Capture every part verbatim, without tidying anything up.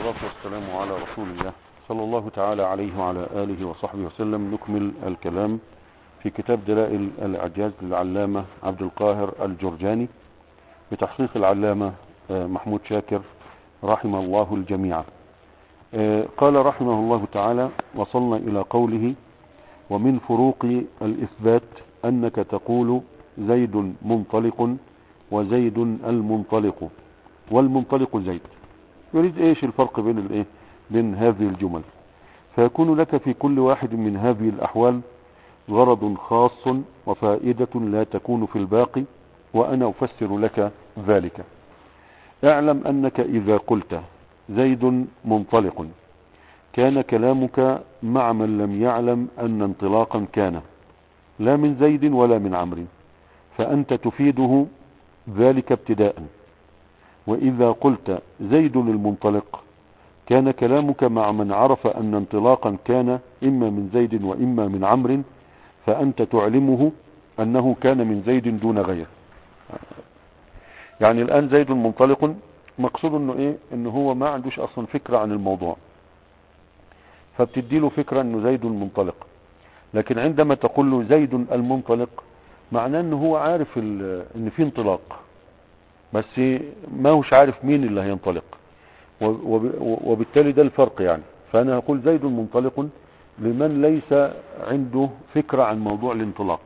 والصلاة والسلام على رسول الله صلى الله تعالى عليه وعلى آله وصحبه وسلم. نكمل الكلام في كتاب دلائل الإعجاز للعلامة عبد القاهر الجرجاني بتحقيق العلامة محمود شاكر رحمه الله الجميع. قال رحمه الله تعالى: وصلنا إلى قوله: ومن فروق الإثبات أنك تقول زيد منطلق وزيد المنطلق والمنطلق زيد. يريد ايش الفرق بين الايه بين هذه الجمل؟ فيكون لك في كل واحد من هذه الأحوال غرض خاص وفائدة لا تكون في الباقي، وأنا أفسر لك ذلك. اعلم أنك إذا قلت زيد منطلق كان كلامك مع من لم يعلم أن انطلاقا كان لا من زيد ولا من عمرو، فأنت تفيده ذلك ابتداء. وإذا قلت زيد المنطلق كان كلامك مع من عرف أن انطلاقا كان إما من زيد وإما من عمرو، فأنت تعلمه أنه كان من زيد دون غيره. يعني الآن زيد منطلق مقصود انه ايه انه هو ما عندوش اصلا فكرة عن الموضوع، فبتدي له فكرة انه زيد منطلق. لكن عندما تقول له زيد المنطلق معناه انه هو عارف ان في انطلاق، بس ما هوش عارف مين اللي هينطلق، وبالتالي ده الفرق. يعني فانا هقول زيد منطلق لمن ليس عنده فكرة عن موضوع الانطلاق،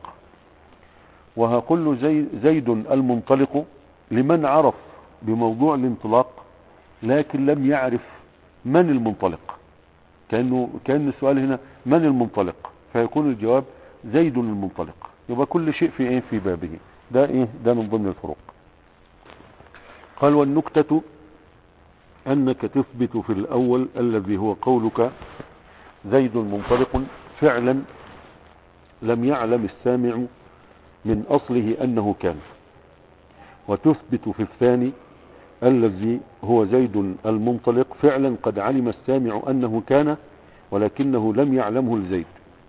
وهقول له زي زيد المنطلق لمن عرف بموضوع الانطلاق لكن لم يعرف من المنطلق. كأنه كأن السؤال هنا من المنطلق، فيكون الجواب زيد المنطلق. يبقى كل شيء في ايه في بابه. ده ايه ده من ضمن الفروق. قال: والنكتة انك تثبت في الاول الذي هو قولك زيد منطلق فعلا لم يعلم السامع من اصله انه كان، وتثبت في الثاني الذي هو زيد المنطلق فعلا قد علم السامع أنه كان ولكنه لم يعلمه الزيد،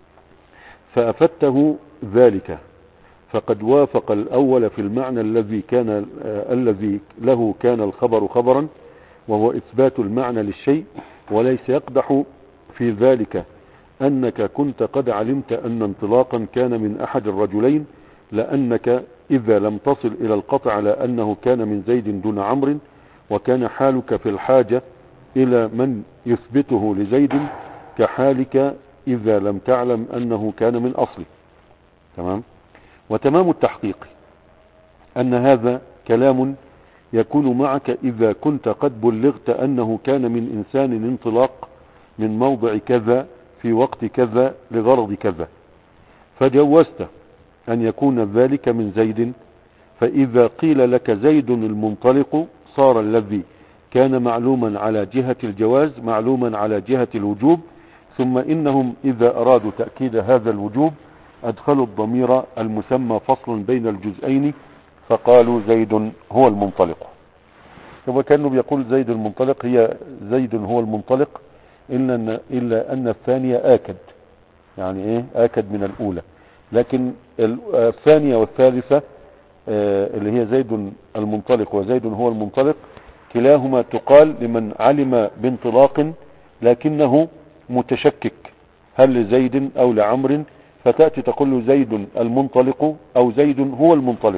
فأفدته ذلك، فقد وافق الأول في المعنى الذي كان آه الذي له كان الخبر خبرا، وهو إثبات المعنى للشيء. وليس يقدح في ذلك أنك كنت قد علمت أن انطلاقا كان من أحد الرجلين، لأنك إذا لم تصل إلى القطع على أنه كان من زيد دون عمرو، وكان حالك في الحاجة إلى من يثبته لزيد كحالك إذا لم تعلم أنه كان من أصله. تمام. وتمام التحقيق أن هذا كلام يكون معك إذا كنت قد بلغت أنه كان من إنسان انطلاق من موضع كذا في وقت كذا لغرض كذا، فجوزت أن يكون ذلك من زيد. فإذا قيل لك زيد المنطلق صار الذي كان معلوما على جهة الجواز معلوما على جهة الوجوب. ثم إنهم إذا أرادوا تأكيد هذا الوجوب أدخلوا الضمير المسمى فصل بين الجزئين فقالوا زيد هو المنطلق. هو كأنه بيقول زيد المنطلق هي زيد هو المنطلق، إلا أن, إلا أن الثانية آكد، يعني إيه آكد من الأولى. لكن الثانية والثالثة اللي هي زيد المنطلق وزيد هو المنطلق كلاهما تقال لمن علم بانطلاق لكنه متشكك هل لزيد أو لعمر، فتأتي تقول له زيد المنطلق أو زيد هو المنطلق.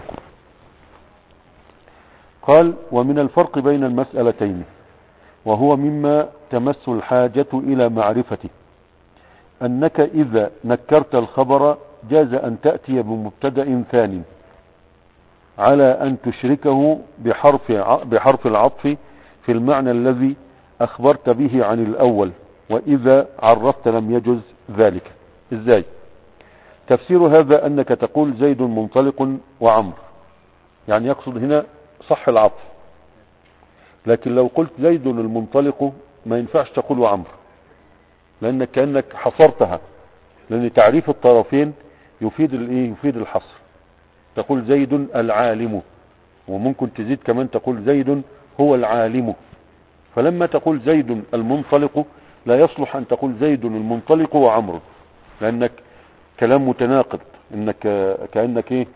قال: ومن الفرق بين المسألتين، وهو مما تمس الحاجة إلى معرفته، أنك إذا نكرت الخبر جاز أن تأتي بمبتدأ ثاني على أن تشركه بحرف بحرف العطف في المعنى الذي أخبرت به عن الأول، وإذا عرفت لم يجز ذلك. إزاي؟ تفسير هذا أنك تقول زيد منطلق وعمر، يعني يقصد هنا صح العطف. لكن لو قلت زيد المنطلق ما ينفعش تقول وعمر، لأنك كأنك حصرتها، لأن تعريف الطرفين يفيد الايه يفيد الحصر. تقول زيد العالم، وممكن تزيد كمان تقول زيد هو العالم. فلما تقول زيد المنطلق لا يصلح أن تقول زيد المنطلق وعمر، لأنك كلام متناقض، انك كأنك ايه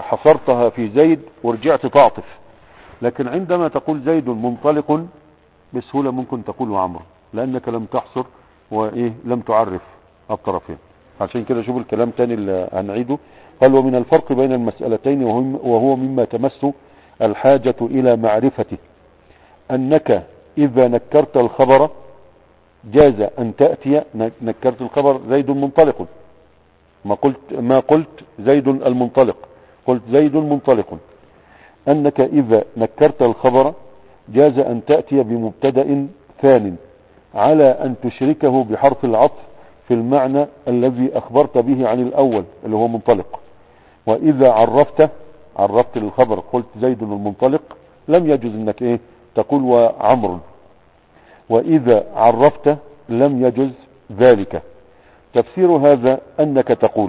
حصرتها في زيد ورجعت تعطف. لكن عندما تقول زيد منطلق بسهولة ممكن تقول وعمر، لأنك لم تحصر وإيه لم تعرف الطرفين. عشان كده شوف الكلام تاني اللي هنعيده. قال ومن الفرق بين المسألتين وهو مما تمس الحاجة إلى معرفته أنك إذا نكرت الخبر جاز أن تأتي، نكرت الخبر زيد منطلق، ما قلت ما قلت زيد المنطلق، قلت زيد منطلق. أنك إذا نكرت الخبر جاز أن تأتي بمبتدأ ثان على أن تشركه بحرف العطف في المعنى الذي أخبرت به عن الأول اللي هو منطلق. وإذا عرفت عرفت الخبر قلت زيد المنطلق لم يجوز أنك إيه تقول وعمر، وإذا عرفت لم يجوز ذلك. تفسير هذا أنك تقول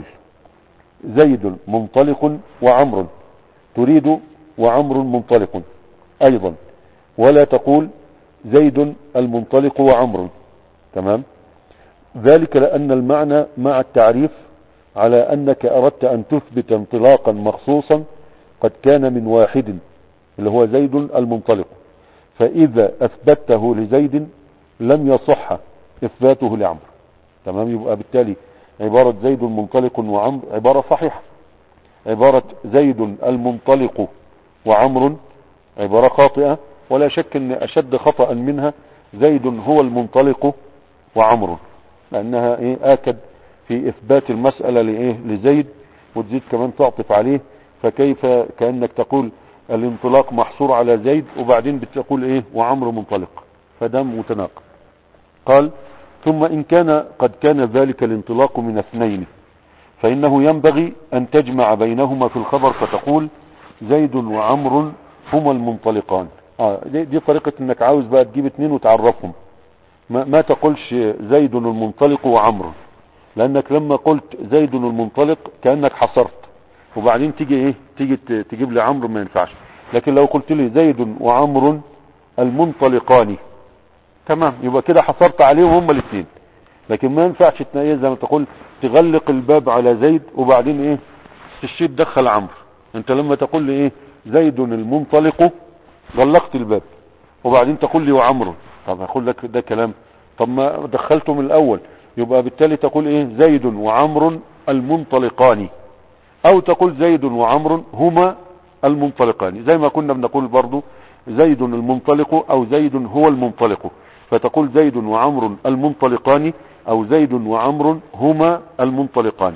زيد منطلق وعمر، تريد وعمر منطلق أيضا، ولا تقول زيد المنطلق وعمر. تمام. ذلك لأن المعنى مع التعريف على أنك أردت أن تثبت انطلاقا مخصوصا قد كان من واحد اللي هو زيد المنطلق، فإذا أثبته لزيد لم يصح إثباته لعمر. تمام. يبقى بالتالي عبارة زيد منطلق وعمر عبارة صحيحة، عبارة زيد المنطلق وعمر عبارة خاطئة، ولا شك أن أشد خطأ منها زيد هو المنطلق وعمر، لأنها إيه آكد في إثبات المسألة لإيه لزيد، وتزيد كمان تعطف عليه، فكيف كأنك تقول الانطلاق محصور على زيد وبعدين بتقول إيه وعمر منطلق، فده متناقض. قال ثم إن كان قد كان ذلك الانطلاق من اثنين فإنه ينبغي أن تجمع بينهما في الخبر فتقول زيد وعمر هما المنطلقان. آه دي, دي طريقة انك عاوز بقى تجيب اتنين وتعرفهم، ما, ما تقولش زيد المنطلق وعمر، لانك لما قلت زيد المنطلق كأنك حصرت، وبعدين تيجي ايه تيجي تجيب لي عمرو ما ينفعش. لكن لو قلت لي زيد وعمر المنطلقان تمام، يبقى كده حصرت عليهم هما الاثنين. لكن ما ينفعش تنقيه زي ما تقول تغلق الباب على زيد وبعدين ايه تشي تدخل عمرو. انت لما تقول لي ايه زيد المنطلق غلقت الباب وبعدين تقول لي وعمر، طب هقول لك ده كلام، طب ما دخلته من الاول، يبقى بالتالي تقول ايه زيد وعمر المنطلقان، او تقول زيد وعمر هما المنطلقان، زي ما كنا بنقول برضو زيد المنطلق او زيد هو المنطلق، فتقول زيد وعمر المنطلقان او زيد وعمر هما المنطلقان.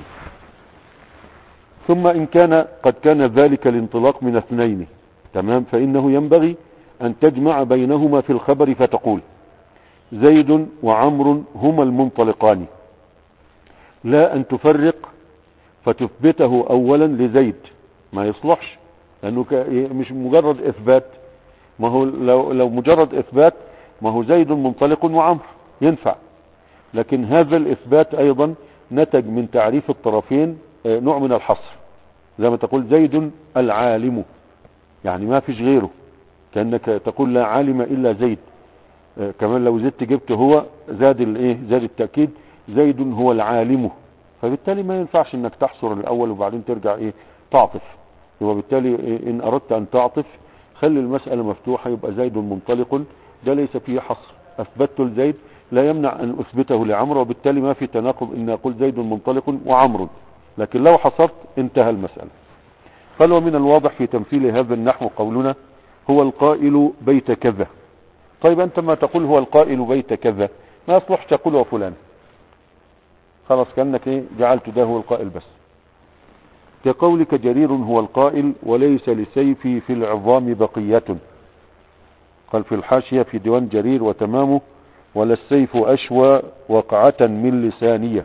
ثم إن كان قد كان ذلك الانطلاق من اثنين تمام فإنه ينبغي أن تجمع بينهما في الخبر فتقول زيد وعمر هما المنطلقان، لا أن تفرق فتثبته أولا لزيد، ما يصلحش، لأنه مش مجرد إثبات، ما هو لو, لو مجرد إثبات ما هو زيد منطلق وعمر ينفع، لكن هذا الإثبات أيضا نتج من تعريف الطرفين نوع من الحصر، زي ما تقول زيد العالم، يعني ما فيش غيره، كأنك تقول لا عالم إلا زيد. كمان لو زدت جبت هو زاد الايه زاد التأكيد زيد هو العالم، فبالتالي ما ينفعش انك تحصر الاول وبعدين ترجع ايه تعطف. يبقى بالتالي إيه ان اردت ان تعطف خلي المسألة مفتوحة، يبقى زيد منطلق ده ليس فيه حصر، اثبته لزيد لا يمنع ان اثبته لعمر، وبالتالي ما في تناقض ان اقول زيد منطلق وعمر، لكن لو حصرت انتهى المسألة. قال ومن الواضح في تمثيل هذا النحو قولنا هو القائل بيت كذا. طيب انت ما تقول هو القائل بيت كذا ما يصلح تقول وفلان، خلاص كأنك ايه جعلت ده هو القائل بس. كقولك جرير هو القائل وليس لسيفي في العظام بقية. قال في الحاشية في ديوان جرير وتمامه ولا السيف أشوى وقعة من لسانية.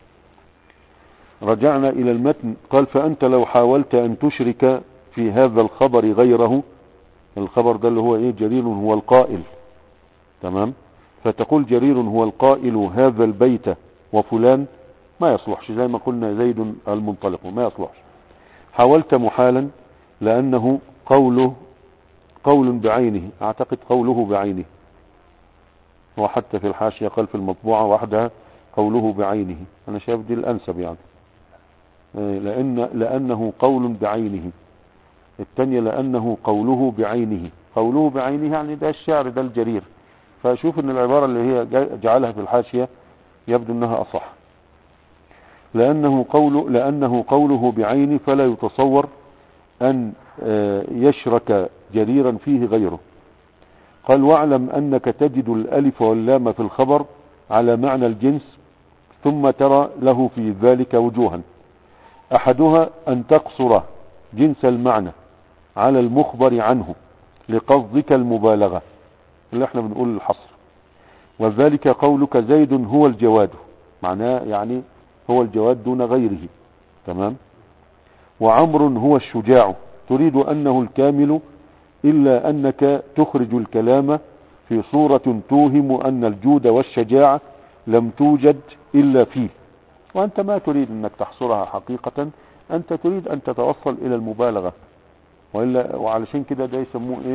رجعنا إلى المتن. قال فأنت لو حاولت أن تشرك في هذا الخبر غيره، الخبر ده اللي هو ايه جرير هو القائل تمام، فتقول جرير هو القائل هذا البيت وفلان، ما يصلحش، زي ما قلنا زيد المنطلق ما يصلحش. حاولت محالا لأنه قوله قول بعينه، اعتقد قوله بعينه، وحتى في الحاشية قال في المطبوعة وحدها قوله بعينه، انا شايف دي الانسب يعني، لأن لأنه قول بعينه، الثانية لأنه قوله بعينه، قوله بعينه يعني ده الشعر ده الجرير، فأشوف ان العبارة اللي هي جعلها في الحاشية يبدو انها اصح، لانه قوله لانه قوله بعينه فلا يتصور ان يشرك جريرا فيه غيره. قال واعلم انك تجد الالف واللام في الخبر على معنى الجنس، ثم ترى له في ذلك وجوها. احدها ان تقصر جنس المعنى على المخبر عنه لقصدك المبالغة اللي احنا بنقول الحصر، وذلك قولك زيد هو الجواد، معناه يعني هو الجواد دون غيره، تمام. وعمر هو الشجاع، تريد انه الكامل الا انك تخرج الكلام في صورة توهم ان الجود والشجاعة لم توجد الا فيه، وانت ما تريد انك تحصرها حقيقة، انت تريد ان تتوصل الى المبالغة، وإلا وعلشان كده ده يسموه ايه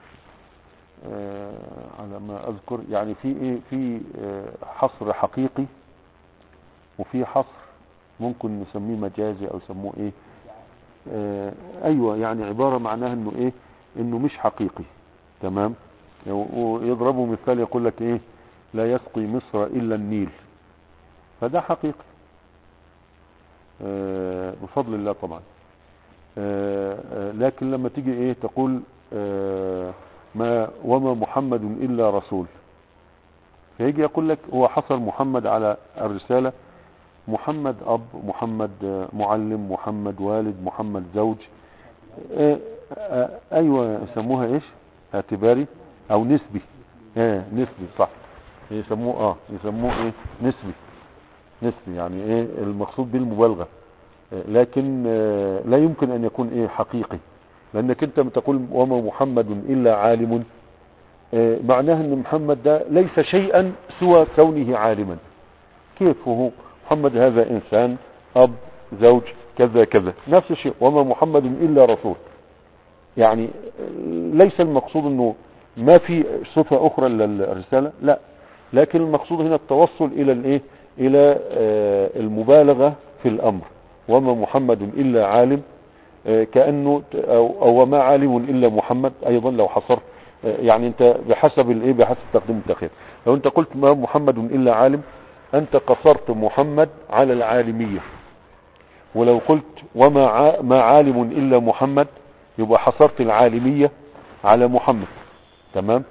آه على ما اذكر، يعني في ايه في آه حصر حقيقي، وفي حصر ممكن نسميه مجازي او يسموه ايه آه ايوه، يعني عبارة معناها انه ايه انه مش حقيقي، تمام. ويضربوا مثال يقول لك ايه لا يسقي مصر الا النيل، فده حقيقي آه بفضل الله طبعا. آه آه لكن لما تيجي ايه تقول آه ما وما محمد الا رسول، فيجي يقول لك هو حصر محمد على الرسالة، محمد اب، محمد معلم، محمد والد، محمد زوج، آه آه ايوه يسموها ايش اعتباري او نسبي، اه نسبي صح، يسموه اه يسموه ايه نسبي، نسبي يعني ايه المقصود بالمبالغة، لكن لا يمكن ان يكون ايه حقيقي، لانك انت بتقول وما محمد الا عالم، معناه ان محمد ده ليس شيئا سوى كونه عالما. كيف هو محمد هذا انسان اب زوج كذا كذا، نفس الشيء وما محمد الا رسول، يعني ليس المقصود انه ما في صفة اخرى للرسالة، لا، لكن المقصود هنا التوصل الى الايه الى المبالغة في الامر. وما محمد الا عالم، كأنه او, أو وما عالم الا محمد، ايضا لو حصر يعني انت بحسب الايه بحسب تقديم التأخير، لو انت قلت ما محمد الا عالم انت قصرت محمد على العالمية، ولو قلت وما ما عالم الا محمد يبقى حصرت العالمية على محمد، تمام.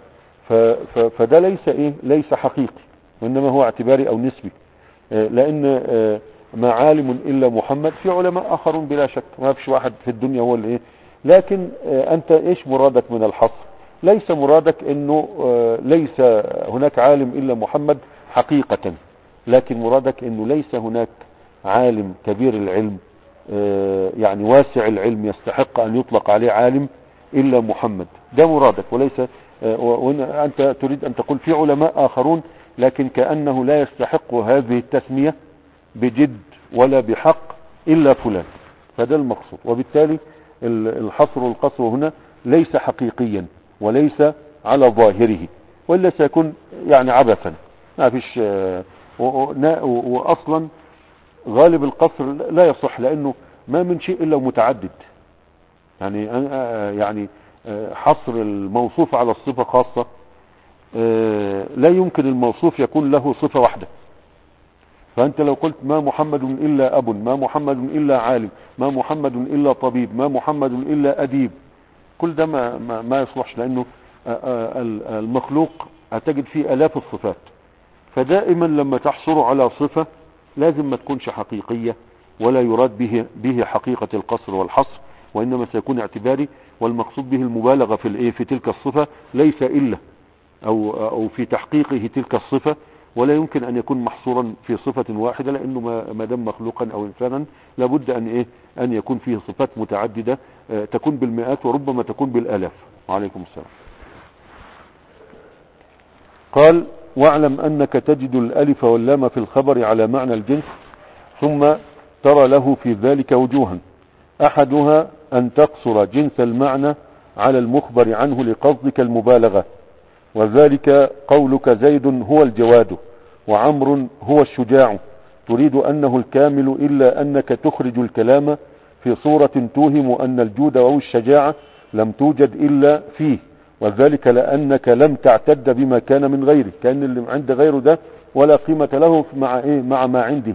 فده ليس ايه ليس حقيقي، وانما هو اعتباري او نسبي، لان ما عالم الا محمد في علماء اخرون بلا شك، ما فيش واحد في الدنيا هو اللي ايه، لكن انت ايش مرادك من الحصر؟ ليس مرادك انه ليس هناك عالم الا محمد حقيقة، لكن مرادك انه ليس هناك عالم كبير العلم يعني واسع العلم يستحق ان يطلق عليه عالم الا محمد، ده مرادك، وليس وانت تريد ان تقول في علماء اخرون لكن كأنه لا يستحق هذه التسمية بجد ولا بحق الا فلان، فده المقصود. وبالتالي الحصر والقصر هنا ليس حقيقيا وليس على ظاهره، وإلا سيكون يعني عبثا، ما فيش. واصلا غالب القصر لا يصح، لانه ما من شيء الا متعدد، يعني يعني حصر الموصوف على الصفة خاصة، لا يمكن الموصوف يكون له صفة واحدة. فانت لو قلت ما محمد الا اب، ما محمد الا عالم، ما محمد الا طبيب، ما محمد الا اديب، كل ده ما, ما, ما يصلحش، لانه المخلوق هتجد فيه الاف الصفات، فدائما لما تحصر على صفة لازم ما تكونش حقيقية، ولا يراد به به حقيقة القصر والحصر، وانما سيكون اعتباري، والمقصود به المبالغة في الايه في تلك الصفة، ليس الا او او في تحقيقه تلك الصفة، ولا يمكن ان يكون محصورا في صفة واحدة، لانه ما دام مخلوقا او انسانا لابد ان ايه ان يكون فيه صفات متعددة تكون بالمئات وربما تكون بالالاف. وعليكم السلام. قال واعلم انك تجد الالف واللام في الخبر على معنى الجنس، ثم ترى له في ذلك وجوها. احدها ان تقصر جنس المعنى على المخبر عنه لقصدك المبالغة، وذلك قولك زيد هو الجواد، وعمر هو الشجاع، تريد انه الكامل الا انك تخرج الكلام في صورة توهم ان الجود او الشجاعة لم توجد الا فيه، وذلك لأنك لم تعتد بما كان من غيره، كأن اللي عند غيره ده ولا قيمة له مع إيه مع ما عنده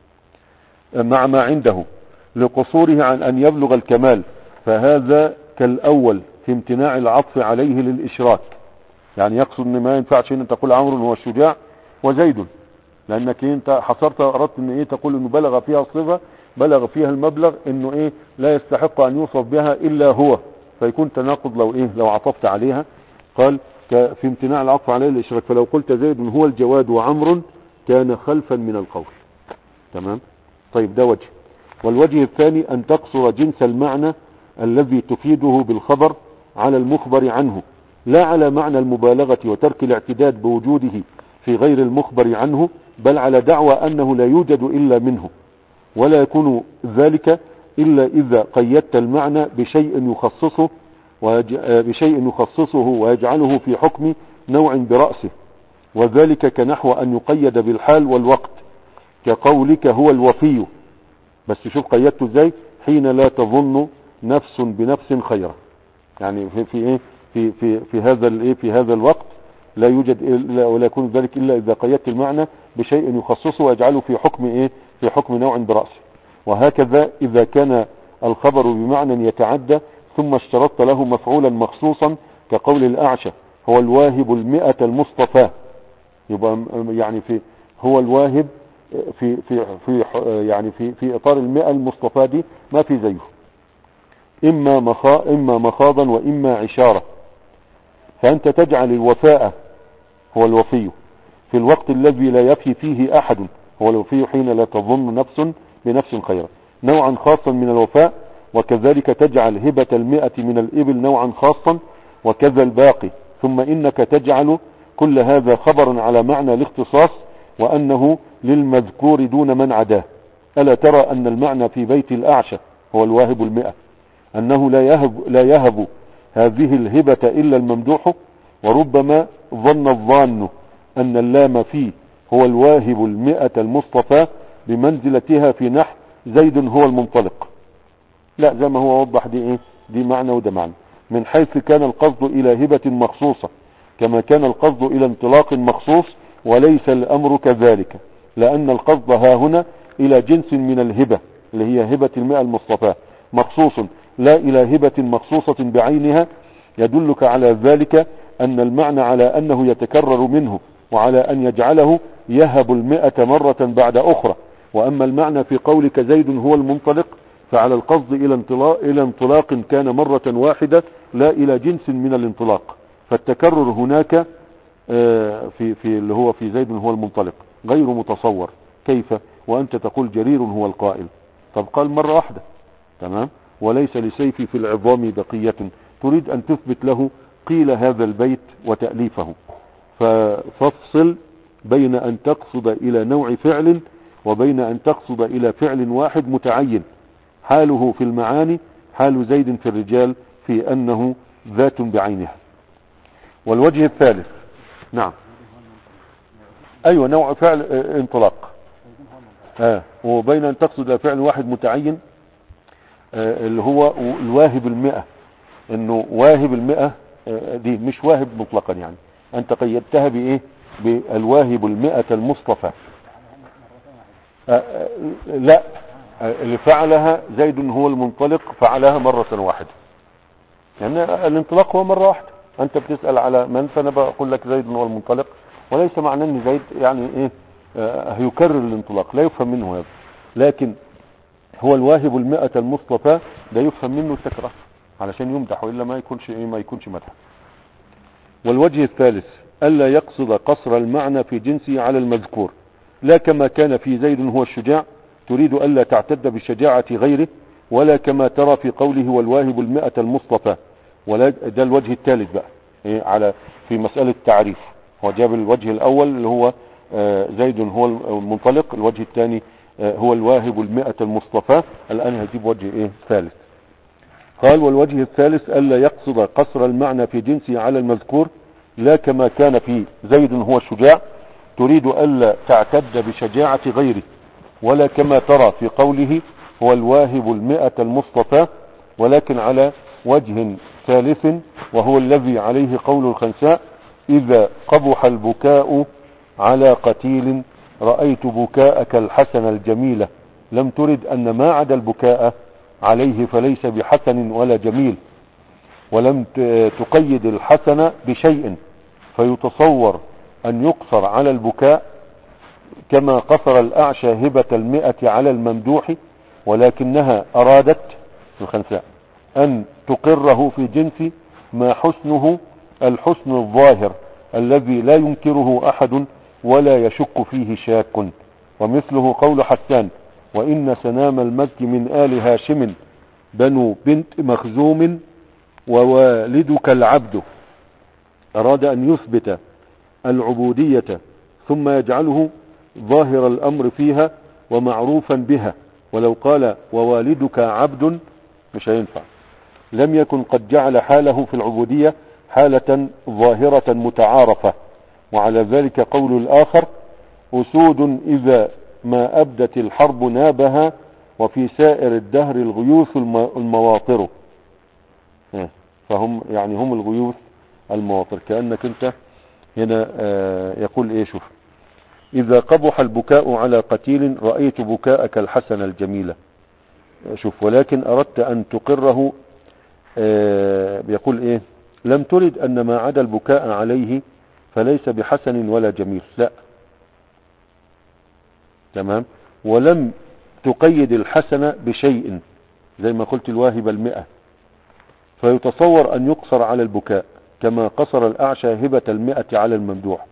مع ما عنده لقصوره عن أن يبلغ الكمال، فهذا كالأول في امتناع العطف عليه للإشراك. يعني يقصد ان ما ينفعش ان تقول عمرو هو الشجاع وزيد، لانك انت حصرت اردت ان ايه تقول انه بلغ فيها الصفة، بلغ فيها المبلغ، انه ايه لا يستحق ان يوصف بها الا هو، فيكون تناقض لو ايه لو عطفت عليها. قال في امتناع العطف عليه الاشراك، فلو قلت زيد هو الجواد وعمر كان خلفا من القول. تمام. طيب ده وجه. والوجه الثاني ان تقصر جنس المعنى الذي تفيده بالخبر على المخبر عنه، لا على معنى المبالغة وترك الاعتداد بوجوده في غير المخبر عنه، بل على دعوى أنه لا يوجد إلا منه، ولا يكون ذلك إلا إذا قيدت المعنى بشيء يخصصه ويج... بشيء يخصصه ويجعله في حكم نوع برأسه، وذلك كنحو أن يقيد بالحال والوقت، كقولك هو الوفي، بس شوف قيدته ازاي، حين لا تظن نفس بنفس خيرا. يعني في في ايه في في في هذا الايه في هذا الوقت لا يوجد إلا ولا يكون ذلك الا اذا قيدت المعنى بشيء يخصصه ويجعله في حكم ايه في حكم نوع برأسه. وهكذا اذا كان الخبر بمعنى يتعدى ثم اشترطت له مفعولا مخصوصا، كقول الأعشى هو الواهب المئة المصطفى، يبقى يعني في هو الواهب في في في يعني في في اطار المئة المصطفى دي ما في زيه، اما مخا اما مخاضا واما عشارة. فانت تجعل الوفاء هو الوفي في الوقت الذي لا يفي فيه احد، هو الوفي حين لا تظن نفس بنفس خيرا، نوعا خاصا من الوفاء. وكذلك تجعل هبة المئة من الابل نوعا خاصا، وكذا الباقي. ثم انك تجعل كل هذا خبرا على معنى الاختصاص، وانه للمذكور دون من عداه. ألا ترى أن المعنى في بيت الأعشى هو الواهب المئة أنه لا يهب, لا يهب هذه الهبة إلا الممدوح، وربما ظن الظان أن اللام فيه هو الواهب المئة المصطفى بمنزلتها في نحو زيد هو المنطلق. لا، زي ما هو وضح دي ايه دي معنى وده معنى، من حيث كان القصد إلى هبة مخصوصة كما كان القصد إلى انطلاق مخصوص، وليس الأمر كذلك، لأن القصد ها هنا إلى جنس من الهبة اللي هي هبة المئة المصطفى مخصوص، لا إلى هبة مخصوصة بعينها. يدلك على ذلك أن المعنى على أنه يتكرر منه، وعلى أن يجعله يهب المئة مرة بعد أخرى. وأما المعنى في قولك زيد هو المنطلق فعلى القصد إلى انطلاق, إلى انطلاق كان مرة واحدة، لا إلى جنس من الانطلاق. فالتكرر هناك في في اللي هو في زيد هو المنطلق غير متصور. كيف وأنت تقول جرير هو القائل؟ طب قال مرة واحدة، تمام. وليس لسيفي في العظام بقية، تريد أن تثبت له قيل هذا البيت وتأليفه. ففصل بين أن تقصد إلى نوع فعل وبين أن تقصد إلى فعل واحد متعين، حاله في المعاني حال زيد في الرجال في أنه ذات بعينها. والوجه الثالث، نعم، أيوة نوع فعل انطلاق، آه. وبين أن تقصد إلى فعل واحد متعين آه اللي هو الواهب المئة، انه واهب المئة آه دي مش واهب مطلقا، يعني انت قيدتها بايه بالواهب المئة المصطفى. آه آه لا، آه اللي فعلها زيد هو المنطلق فعلها مرة واحدة، يعني الانطلاق هو مرة واحدة. انت بتسأل على من، فانا بقول لك زيد هو المنطلق، وليس معنى ان زيد يعني ايه آه هيكرر الانطلاق، لا يفهم منه هذا. لكن هو الواهب المئة المصطفى ده يفهم منه التكرار علشان يمدح، وإلا ما يكونش ايه ما يكونش مدح. والوجه الثالث ألا يقصد قصر المعنى في جنسه على المذكور، لا كما كان في زيد هو الشجاع تريد ألا تعتد بشجاعة غيره، ولا كما ترى في قوله والواهب المئة المصطفى. ولا ده الوجه الثالث بقى إيه على في مسألة التعريف. هو جاب الوجه الأول اللي هو آه زيد هو المنطلق، الوجه الثاني آه هو الواهب المئة المصطفى. الآن هجيب وجه ايه ثالث. قال والوجه الثالث ألا يقصد قصر المعنى في جنسه على المذكور، لا كما كان في زيد هو الشجاع تريد ألا تعتد بشجاعة غيره، ولا كما ترى في قوله هو الواهب المئة المصطفى، ولكن على وجه ثالث وهو الذي عليه قول الخنساء: إذا قبح البكاء على قتيل رأيت بكاءك الحسن الجميلة، لم ترد أن ما عدا البكاء عليه فليس بحسن ولا جميل، ولم تقيد الحسن بشيء، فيتصور أن يقصر على البكاء كما قصر الأعشى هبة المئة على الممدوح، ولكنها أرادت الخنساء أن تقره في جنس ما حسنه الحسن الظاهر الذي لا ينكره أحد ولا يشك فيه شاك. ومثله قول حسان: وإن سنام المجد من آل هاشم بنو بنت مخزوم ووالدك العبد. أراد أن يثبت العبودية ثم يجعله ظاهر الأمر فيها ومعروفا بها، ولو قال ووالدك عبد مش هينفع، لم يكن قد جعل حاله في العبودية حالة ظاهرة متعارفة. وعلى ذلك قول الآخر: أسود إذا ما أبدت الحرب نابها وفي سائر الدهر الغيوث المواطر. فهم يعني هم الغيوث المواطر. كأنك انت هنا يقول ايه، شوف: إذا قبح البكاء على قتيل رأيت بكاءك الحسن الجميلة. شوف: ولكن أردت أن تقره، بيقول ايه: لم ترد أن ما عدا البكاء عليه فليس بحسن ولا جميل، لا، تمام. ولم تقيد الحسن بشيء زي ما قلت الواهب المئة، فيتصور أن يقصر على البكاء كما قصر الأعشى هبة المئة على الممدوح،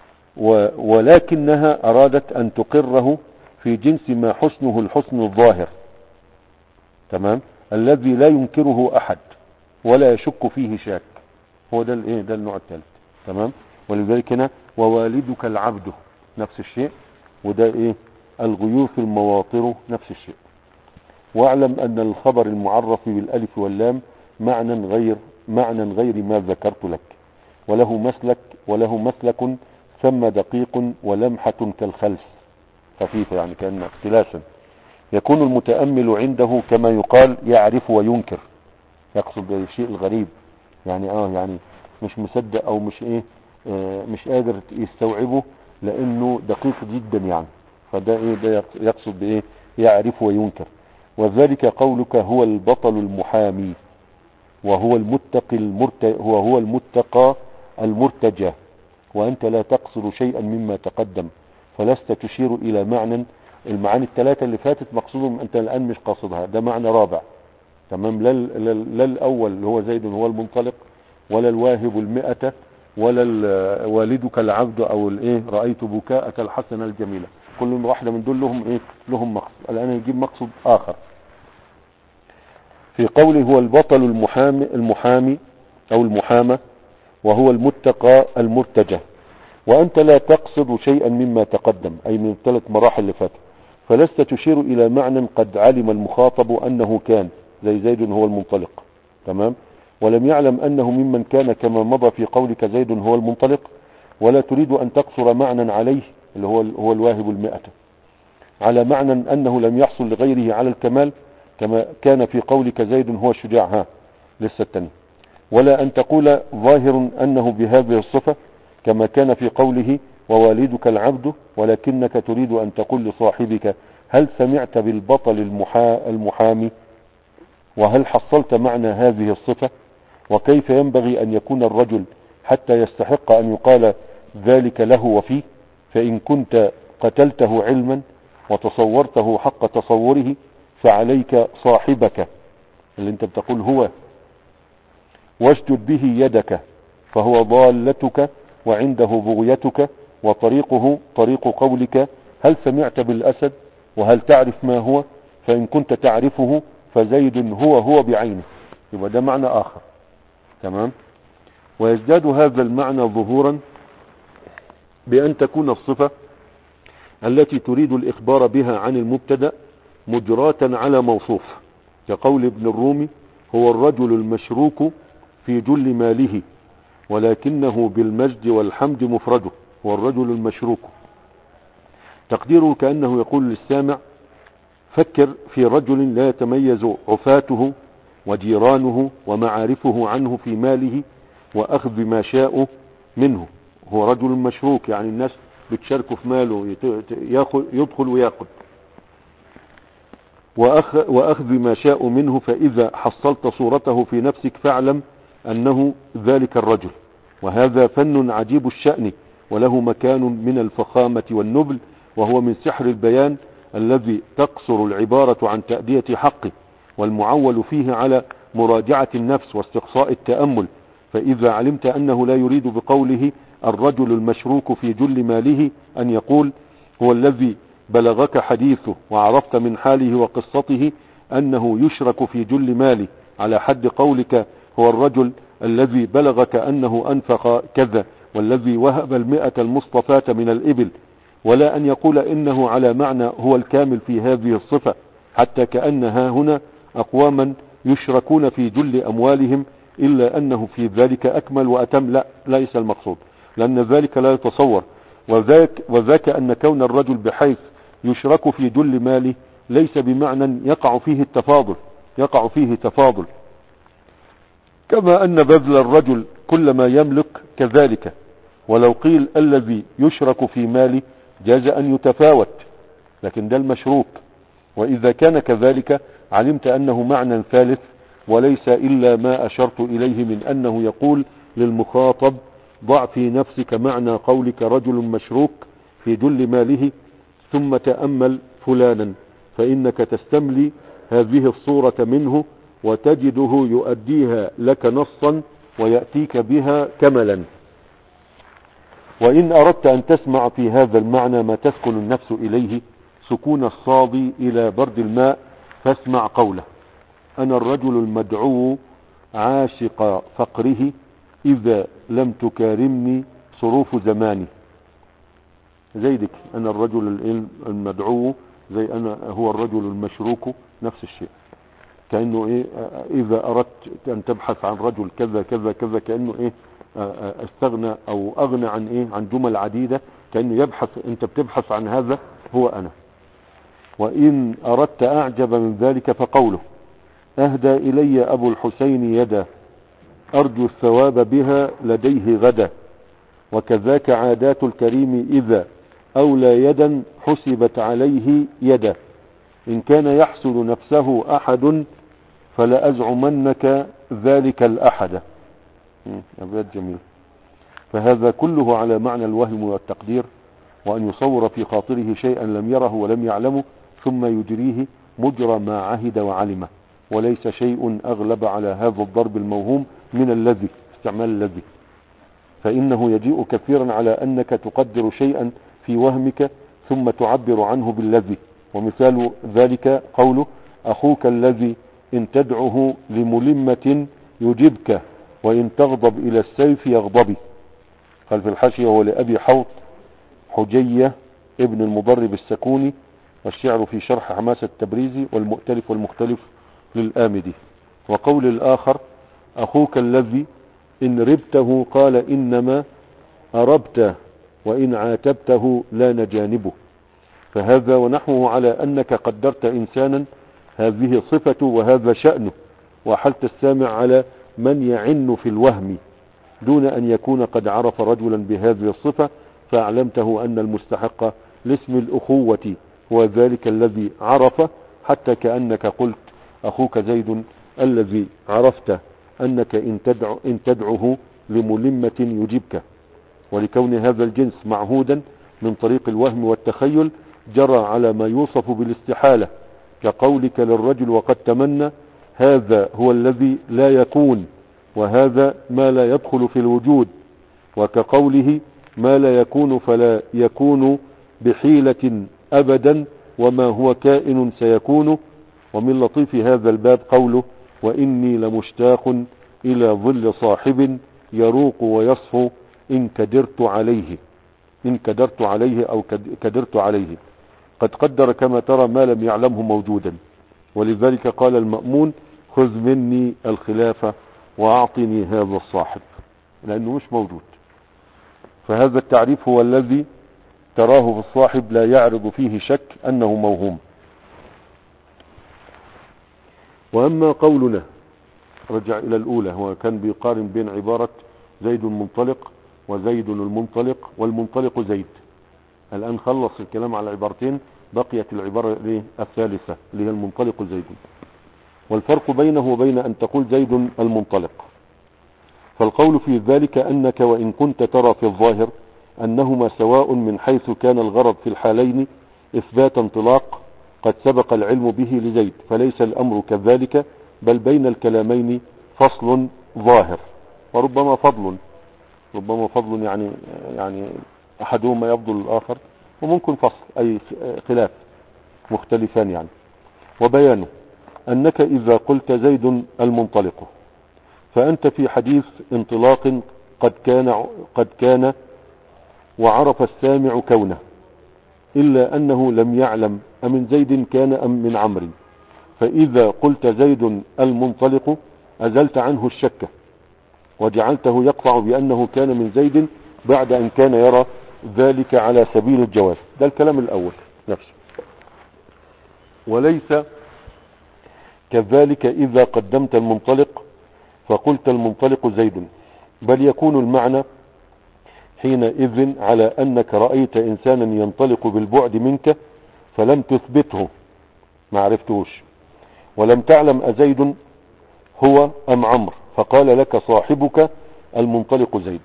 ولكنها أرادت أن تقره في جنس ما حسنه الحسن الظاهر، تمام، الذي لا ينكره أحد ولا يشك فيه شاك. هو ده الايه، ده النوع الثالث، تمام. ولذلك هنا ووالدك العبد نفس الشيء، وده ايه الغيوث المواطر نفس الشيء. واعلم أن الخبر المعرف بالألف واللام معنى غير معنى غير ما ذكرت لك، وله مسلك وله مسلك ثم دقيق ولمحة كالخلس، خفيفة يعني كأن اختلاسا. يكون المتأمل عنده كما يقال يعرف وينكر، يقصد الشيء الغريب، يعني اه يعني مش مصدق او مش ايه آه مش قادر يستوعبه لانه دقيق جدا يعني. فده ايه، ده يقصد بايه يعرف وينكر. وذلك قولك هو البطل المحامي وهو المتقي المرت وهو المتقى المرتجى، وانت لا تقصد شيئا مما تقدم، فلست تشير الى معنى. المعاني الثلاثة اللي فاتت مقصودهم انت الان مش قاصدها، ده معنى رابع، تمام. لا, لا, لا الاول اللي هو زيد هو المنطلق، ولا الواهب المئة، ولا والدك العبد، او الايه رأيت بكاءك الحسن الجميلة. كل واحدة من دول لهم ايه، لهم مقصد. الان يجيب مقصد اخر في قوله هو البطل المحامي المحامي او المحامى وهو المتقى المرتجى، وانت لا تقصد شيئا مما تقدم، اي من الثلاث مراحل اللي فاتوا، فلست تشير الى معنى قد علم المخاطب انه كان، زي زيد هو المنطلق، تمام، ولم يعلم انه ممن كان كما مضى في قولك زيد هو المنطلق، ولا تريد ان تقصر معنى عليه اللي هو هو الواهب المئة على معنى انه لم يحصل لغيره على الكمال كما كان في قولك زيد هو الشجاع، ها لسه التاني، ولا ان تقول ظاهر انه بهذه الصفة كما كان في قوله ووالدك العبد، ولكنك تريد ان تقول لصاحبك هل سمعت بالبطل المحا المحامي، وهل حصلت معنى هذه الصفة، وكيف ينبغي ان يكون الرجل حتى يستحق ان يقال ذلك له وفيه، فان كنت قتلته علما وتصورته حق تصوره فعليك صاحبك اللي انت بتقول هو، واشدد به يدك فهو ضالتك وعنده بغيتك، وطريقه طريق قولك هل سمعت بالأسد وهل تعرف ما هو، فإن كنت تعرفه فزيد هو هو بعينه. يبقى ده معنى آخر، تمام. ويزداد هذا المعنى ظهورا بأن تكون الصفة التي تريد الإخبار بها عن المبتدأ مجراة على موصوف، كقول ابن الرومي هو الرجل المشروك في جل ماله ولكنه بالمجد والحمد مفرده، هو الرجل المشروك. تقديره كأنه يقول للسامع فكر في رجل لا يتميز عفاته وجيرانه ومعارفه عنه في ماله وأخذ ما شاء منه. هو رجل مشروك، يعني الناس بتشاركه في ماله، يدخل ويأخذ. وأخذ ما شاء منه. فإذا حصلت صورته في نفسك فاعلم أنه ذلك الرجل. وهذا فن عجيب الشأن، وله مكان من الفخامة والنبل، وهو من سحر البيان الذي تقصر العبارة عن تأدية حقه، والمعول فيه على مراجعة النفس واستقصاء التأمل. فإذا علمت أنه لا يريد بقوله الرجل المشروك في جل ماله أن يقول هو الذي بلغك حديثه وعرفت من حاله وقصته أنه يشرك في جل ماله، على حد قولك هو الرجل الذي بلغك أنه أنفق كذا، والذي وهب المئة المصطفاة من الإبل، ولا أن يقول إنه على معنى هو الكامل في هذه الصفة، حتى كأنها هنا أقواما يشركون في جل أموالهم، إلا أنه في ذلك أكمل وأتم. لا، ليس المقصود، لأن ذلك لا يتصور. وذاك, وذاك أن كون الرجل بحيث يشرك في جل ماله ليس بمعنى يقع فيه التفاضل يقع فيه تفاضل كما أن بذل الرجل كل ما يملك كذلك. ولو قيل الذي يشرك في ماله جاز أن يتفاوت، لكن ده المشروك. وإذا كان كذلك علمت أنه معنى ثالث، وليس إلا ما أشرت إليه من أنه يقول للمخاطب ضع في نفسك معنى قولك رجل مشروك في جل ماله، ثم تأمل فلانا، فإنك تستملي هذه الصورة منه وتجده يؤديها لك نصا ويأتيك بها كملا. وإن أردت أن تسمع في هذا المعنى ما تسكن النفس إليه سكون الصادي إلى برد الماء، فاسمع قوله أنا الرجل المدعو عاشق فقره إذا لم تكارمني صروف زماني. زي ديك أنا الرجل المدعو، زي أنا هو الرجل المشروك، نفس الشيء. كأنه إيه إذا أردت أن تبحث عن رجل كذا كذا كذا، كأنه إيه استغنى أو أغنى عن إيه عن جمل عديدة، كأنه يبحث، أنت بتبحث عن هذا هو أنا. وإن أردت أعجب من ذلك فقوله أهدى إلي أبو الحسين يدا أرجو الثواب بها لديه غدا، وكذاك عادات الكريم إذا أولى يدا حسبت عليه يدا، إن كان يحسد نفسه أحد فلأزعمنك ذلك الأحد. أبيات جميل. فهذا كله على معنى الوهم والتقدير، وأن يصور في خاطره شيئا لم يره ولم يعلمه ثم يجريه مجرى ما عهد وعلمه، وليس شيء أغلب على هذا الضرب الموهوم من الذي استعمال الذي، فإنه يجيء كثيرا على أنك تقدر شيئا في وهمك ثم تعبر عنه بالذي. ومثال ذلك قوله أخوك الذي إن تدعه لملمة يجبك وإن تغضب إلى السيف يغضبي. قال في الحاشية هو لأبي حوط حجية ابن المضرب السكوني، والشعر في شرح حماسة التبريزي، والمؤتلف والمختلف للآمدي. وقول الآخر أخوك الذي إن ربته قال إنما أربته وإن عاتبته لان جانبه. فهذا ونحوه على أنك قدرت إنسانا هذه صفته وهذا شأنه، وحلت السامع على من يعن في الوهم دون أن يكون قد عرف رجلا بهذه الصفة، فأعلمته أن المستحق لاسم الأخوة وذلك الذي عرف، حتى كأنك قلت أخوك زيد الذي عرفت أنك إن, تدعو إن تدعه لملمة يجيبك. ولكون هذا الجنس معهودا من طريق الوهم والتخيل جرى على ما يوصف بالاستحالة، كقولك للرجل وقد تمنى هذا هو الذي لا يكون، وهذا ما لا يدخل في الوجود، وكقوله ما لا يكون فلا يكون بحيلة أبدا وما هو كائن سيكون. ومن لطيف هذا الباب قوله وإني لمشتاق إلى ظل صاحب يروق ويصفو إن كدرت عليه إن كدرت عليه أو كدرت عليه. قد قدر كما ترى ما لم يعلمه موجودا، ولذلك قال المأمون خذ مني الخلافة وأعطني هذا الصاحب، لأنه مش موجود. فهذا التعريف هو الذي تراه في الصاحب لا يعرض فيه شك أنه موهوم. وأما قولنا رجع الى الاولى. هو كان بيقارن بين عبارة زيد منطلق وزيد المنطلق والمنطلق زيد. الان خلص الكلام على عبارتين، بقيت العبارة الثالثة اللي هي المنطلق زيد. والفرق بينه وبين ان تقول زيد المنطلق، فالقول في ذلك انك وان كنت ترى في الظاهر انهما سواء من حيث كان الغرض في الحالين اثبات انطلاق قد سبق العلم به لزيد، فليس الامر كذلك، بل بين الكلامين فصل ظاهر وربما فضل، ربما فضل يعني يعني احدهما يفضل الاخر، وممكن فصل اي خلاف مختلفان يعني. وبيانه انك اذا قلت زيد المنطلق فانت في حديث انطلاق قد كان قد كان وعرف السامع كونه، الا انه لم يعلم امن زيد كان ام من عمرو، فاذا قلت زيد المنطلق ازلت عنه الشك وجعلته يقطع بانه كان من زيد بعد ان كان يرى ذلك على سبيل الجواز. ده الكلام الاول نفسه. وليس كذلك اذا قدمت المنطلق فقلت المنطلق زيد، بل يكون المعنى حينئذ على انك رأيت انسانا ينطلق بالبعد منك فلم تثبته، ما عرفتوش، ولم تعلم أزيد هو ام عمرو، فقال لك صاحبك المنطلق زيد،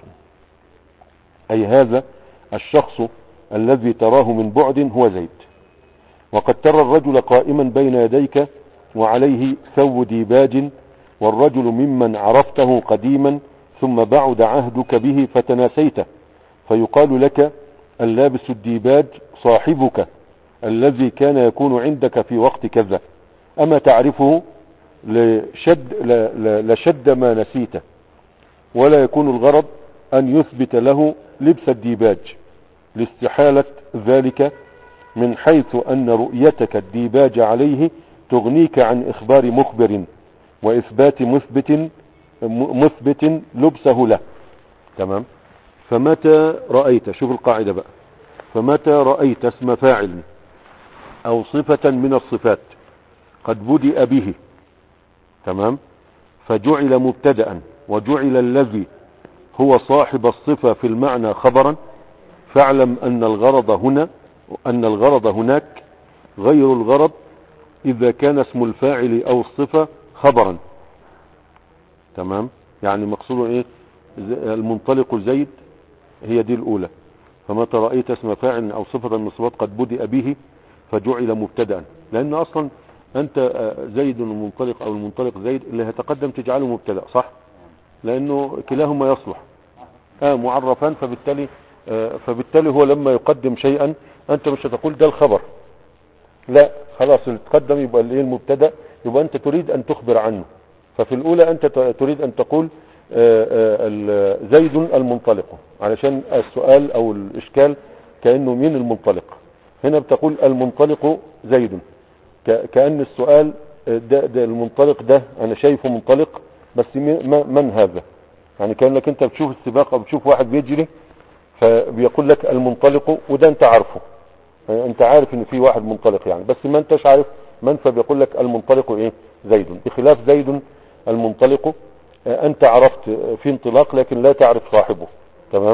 اي هذا الشخص الذي تراه من بعد هو زيد. وقد ترى الرجل قائما بين يديك وعليه ثوب ديباج، والرجل ممن عرفته قديما ثم بعد عهدك به فتناسيته، فيقال لك اللابس الديباج صاحبك الذي كان يكون عندك في وقت كذا، اما تعرفه لشد, لشد ما نسيته، ولا يكون الغرض ان يثبت له لبس الديباج لاستحالة ذلك، من حيث ان رؤيتك الديباج عليه تغنيك عن اخبار مخبر واثبات مثبت مثبت لبسه له. تمام. فمتى رأيت، شوف القاعدة بقى، فمتى رأيت اسم فاعل او صفة من الصفات قد بدأ به، تمام، فجعل مبتدأ وجعل الذي هو صاحب الصفة في المعنى خبرا، فاعلم ان الغرض هنا ان الغرض هناك غير الغرض اذا كان اسم الفاعل او الصفة خبرا. تمام. يعني مقصوده ايه؟ المنطلق زيد، هي دي الاولى. فمتى رأيت اسم فاعل او صفة من الصفات قد بدأ به فجعل مبتدأ، لان اصلا انت زيد المنطلق او المنطلق زيد اللي هتقدم تجعله مبتدأ، صح؟ لانه كلاهما يصلح آه معرفان، فبالتالي آه فبالتالي هو لما يقدم شيئا انت مش هتقول ده الخبر، لا خلاص اللي تقدم يبقى الايه المبتدأ، يبقى انت تريد ان تخبر عنه. ففي الاولى انت تريد ان تقول آه آه زيد المنطلق، علشان السؤال او الاشكال كأنه مين المنطلق. هنا بتقول المنطلق زيد، كأن السؤال ده, ده المنطلق ده انا شايفه منطلق، بس من هذا؟ يعني كأنك انت بتشوف السباق او بتشوف واحد بيجري فبيقول لك المنطلق، وده انت عارفه، يعني انت عارف ان في واحد منطلق يعني، بس ما انتش عارف من، فبيقول لك المنطلق ايه؟ زيد. بخلاف زيد المنطلق انت عرفت في انطلاق لكن لا تعرف صاحبه. تمام.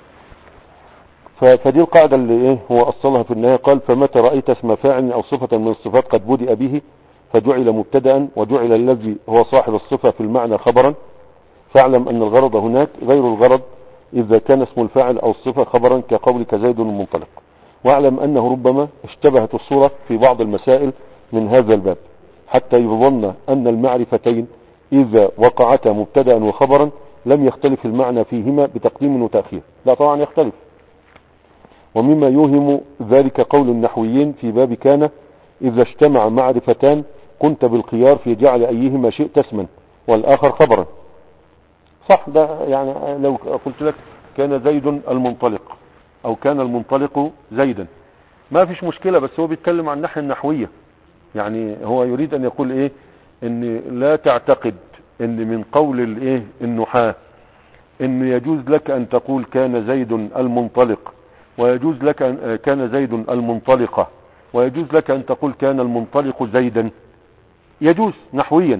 فدي القاعدة اللي ايه هو اصلها في النهاية. قال فمتى رأيت اسم فاعل او صفة من الصفات قد بدأ به فجعل مبتدأ وجعل الذي هو صاحب الصفة في المعنى خبرا، فاعلم ان الغرض هناك غير الغرض اذا كان اسم الفاعل او الصفة خبرا كقولك زيد المنطلق. واعلم انه ربما اشتبهت الصورة في بعض المسائل من هذا الباب حتى يظن ان المعرفتين اذا وقعتا مبتدأ وخبرا لم يختلف المعنى فيهما بتقديم وتأخير. لا طبعا يختلف. ومما يوهم ذلك قول النحويين في باب كان اذا اجتمع معرفتان كنت بالخيار في جعل ايهما شئت اسما والاخر خبرا. صح، ده يعني لو قلت لك كان زيد المنطلق او كان المنطلق زيدا ما فيش مشكلة، بس هو بيتكلم عن الناحية النحوية. يعني هو يريد ان يقول ايه؟ ان لا تعتقد ان من قول الايه النحاة ان يجوز لك ان تقول كان زيد المنطلق، ويجوز لك أن كان زيد المنطلقة، ويجوز لك ان تقول كان المنطلق زيدا. يجوز نحويا،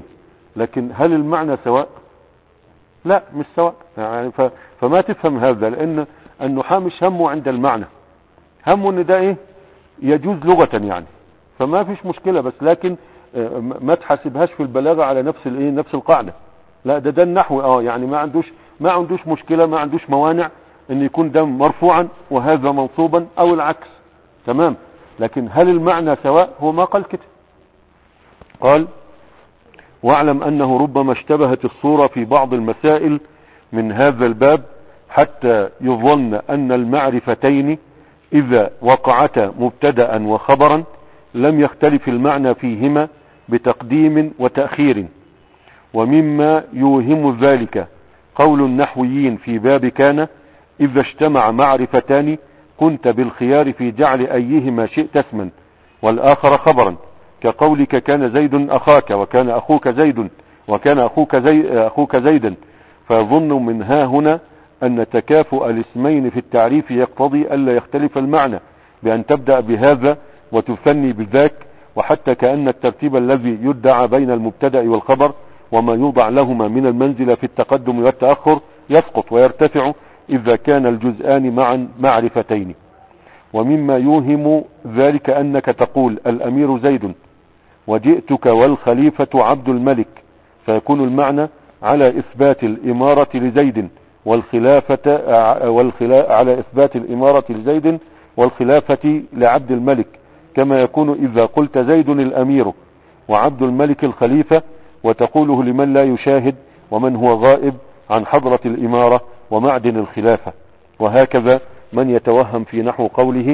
لكن هل المعنى سواء؟ لا مش سواء يعني. ف... فما تفهم هذا، لان النحاة مش همه عند المعنى، همه ان ده ايه يجوز لغة يعني، فما فيش مشكلة. بس لكن ما تحاسبهاش في البلاغة على نفس الايه نفس القاعدة. لا ده ده النحو اه يعني ما عندوش ما عندوش مشكلة، ما عندوش موانع ان يكون ده مرفوعا وهذا منصوبا او العكس، تمام. لكن هل المعنى سواء؟ هو ما قال كده. قال: واعلم انه ربما اشتبهت الصورة في بعض المسائل من هذا الباب حتى يظن ان المعرفتين اذا وقعتا مبتدأ وخبرا لم يختلف المعنى فيهما بتقديم وتأخير. ومما يوهم ذلك قول النحويين في باب كان: إذا اجتمع معرفتان كنت بالخيار في جعل أيهما شئت اسما والآخر خبرا، كقولك كان زيد أخاك وكان أخوك زيد وكان أخوك, زي أخوك زيدا. فيظن من ها هنا أن تكافؤ الاسمين في التعريف يقتضي ألا يختلف المعنى بأن تبدأ بهذا وتثني بذاك، وحتى كأن الترتيب الذي يدعى بين المبتدأ والخبر وما يوضع لهما من المنزلة في التقدم والتأخر يسقط ويرتفع إذا كان الجزءان معا معرفتين. ومما يوهم ذلك أنك تقول الأمير زيد وجئتك والخليفة عبد الملك، فيكون المعنى على إثبات الإمارة لزيد والخلافة والخلا على إثبات الإمارة لزيد والخلافة لعبد الملك، كما يكون إذا قلت زيد الأمير وعبد الملك الخليفة، وتقوله لمن لا يشاهد ومن هو غائب عن حضرة الإمارة ومعدن الخلافة. وهكذا من يتوهم في نحو قوله: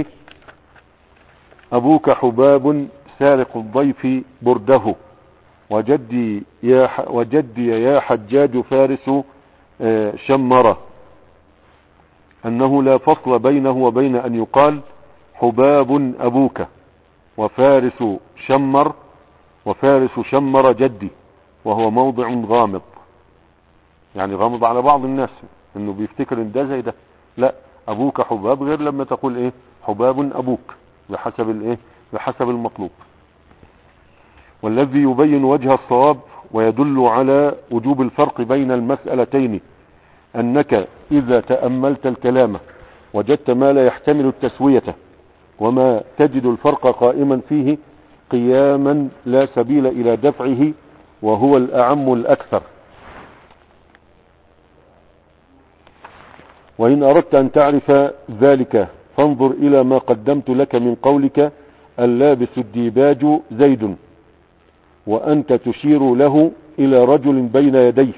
أبوك حباب سارق الضيف برده وجدي يا, وجدي يا حجاج فارس شمره، أنه لا فصل بينه وبين أن يقال حباب أبوك وفارس شمر وفارس شمر جدي، وهو موضع غامض، يعني غامض على بعض الناس انه بيفتكر ان ده زي ده. لا، ابوك حباب غير لما تقول ايه حباب ابوك، بحسب الايه بحسب المطلوب. والذي يبين وجه الصواب ويدل على وجوب الفرق بين المسألتين انك اذا تأملت الكلام وجدت ما لا يحتمل التسوية وما تجد الفرق قائما فيه قياما لا سبيل الى دفعه، وهو الاعم الاكثر. وإن أردت أن تعرف ذلك فانظر إلى ما قدمت لك من قولك اللابس الديباج زيد، وأنت تشير له إلى رجل بين يديه.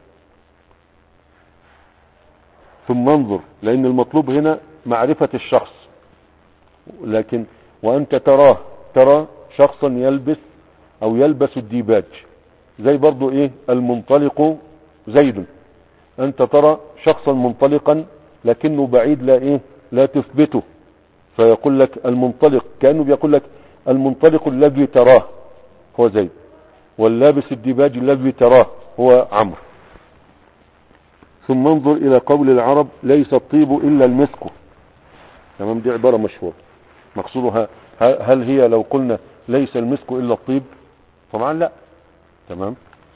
ثم انظر، لأن المطلوب هنا معرفة الشخص، لكن وأنت تراه ترى شخصا يلبس أو يلبس الديباج، زي برضو إيه المنطلق زيد، أنت ترى شخصا منطلقا لكنه بعيد لا إيه لا تثبته، فيقول لك المنطلق، كأنه بيقول لك المنطلق الذي تراه هو زيد، واللابس الديباج الذي تراه هو عمرو. ثم انظر إلى قول العرب ليس الطيب إلا المسك، تمام، دي عبارة مشهورة مقصودها هل هي لو قلنا ليس المسك إلا الطيب؟ طبعا لا، تمام.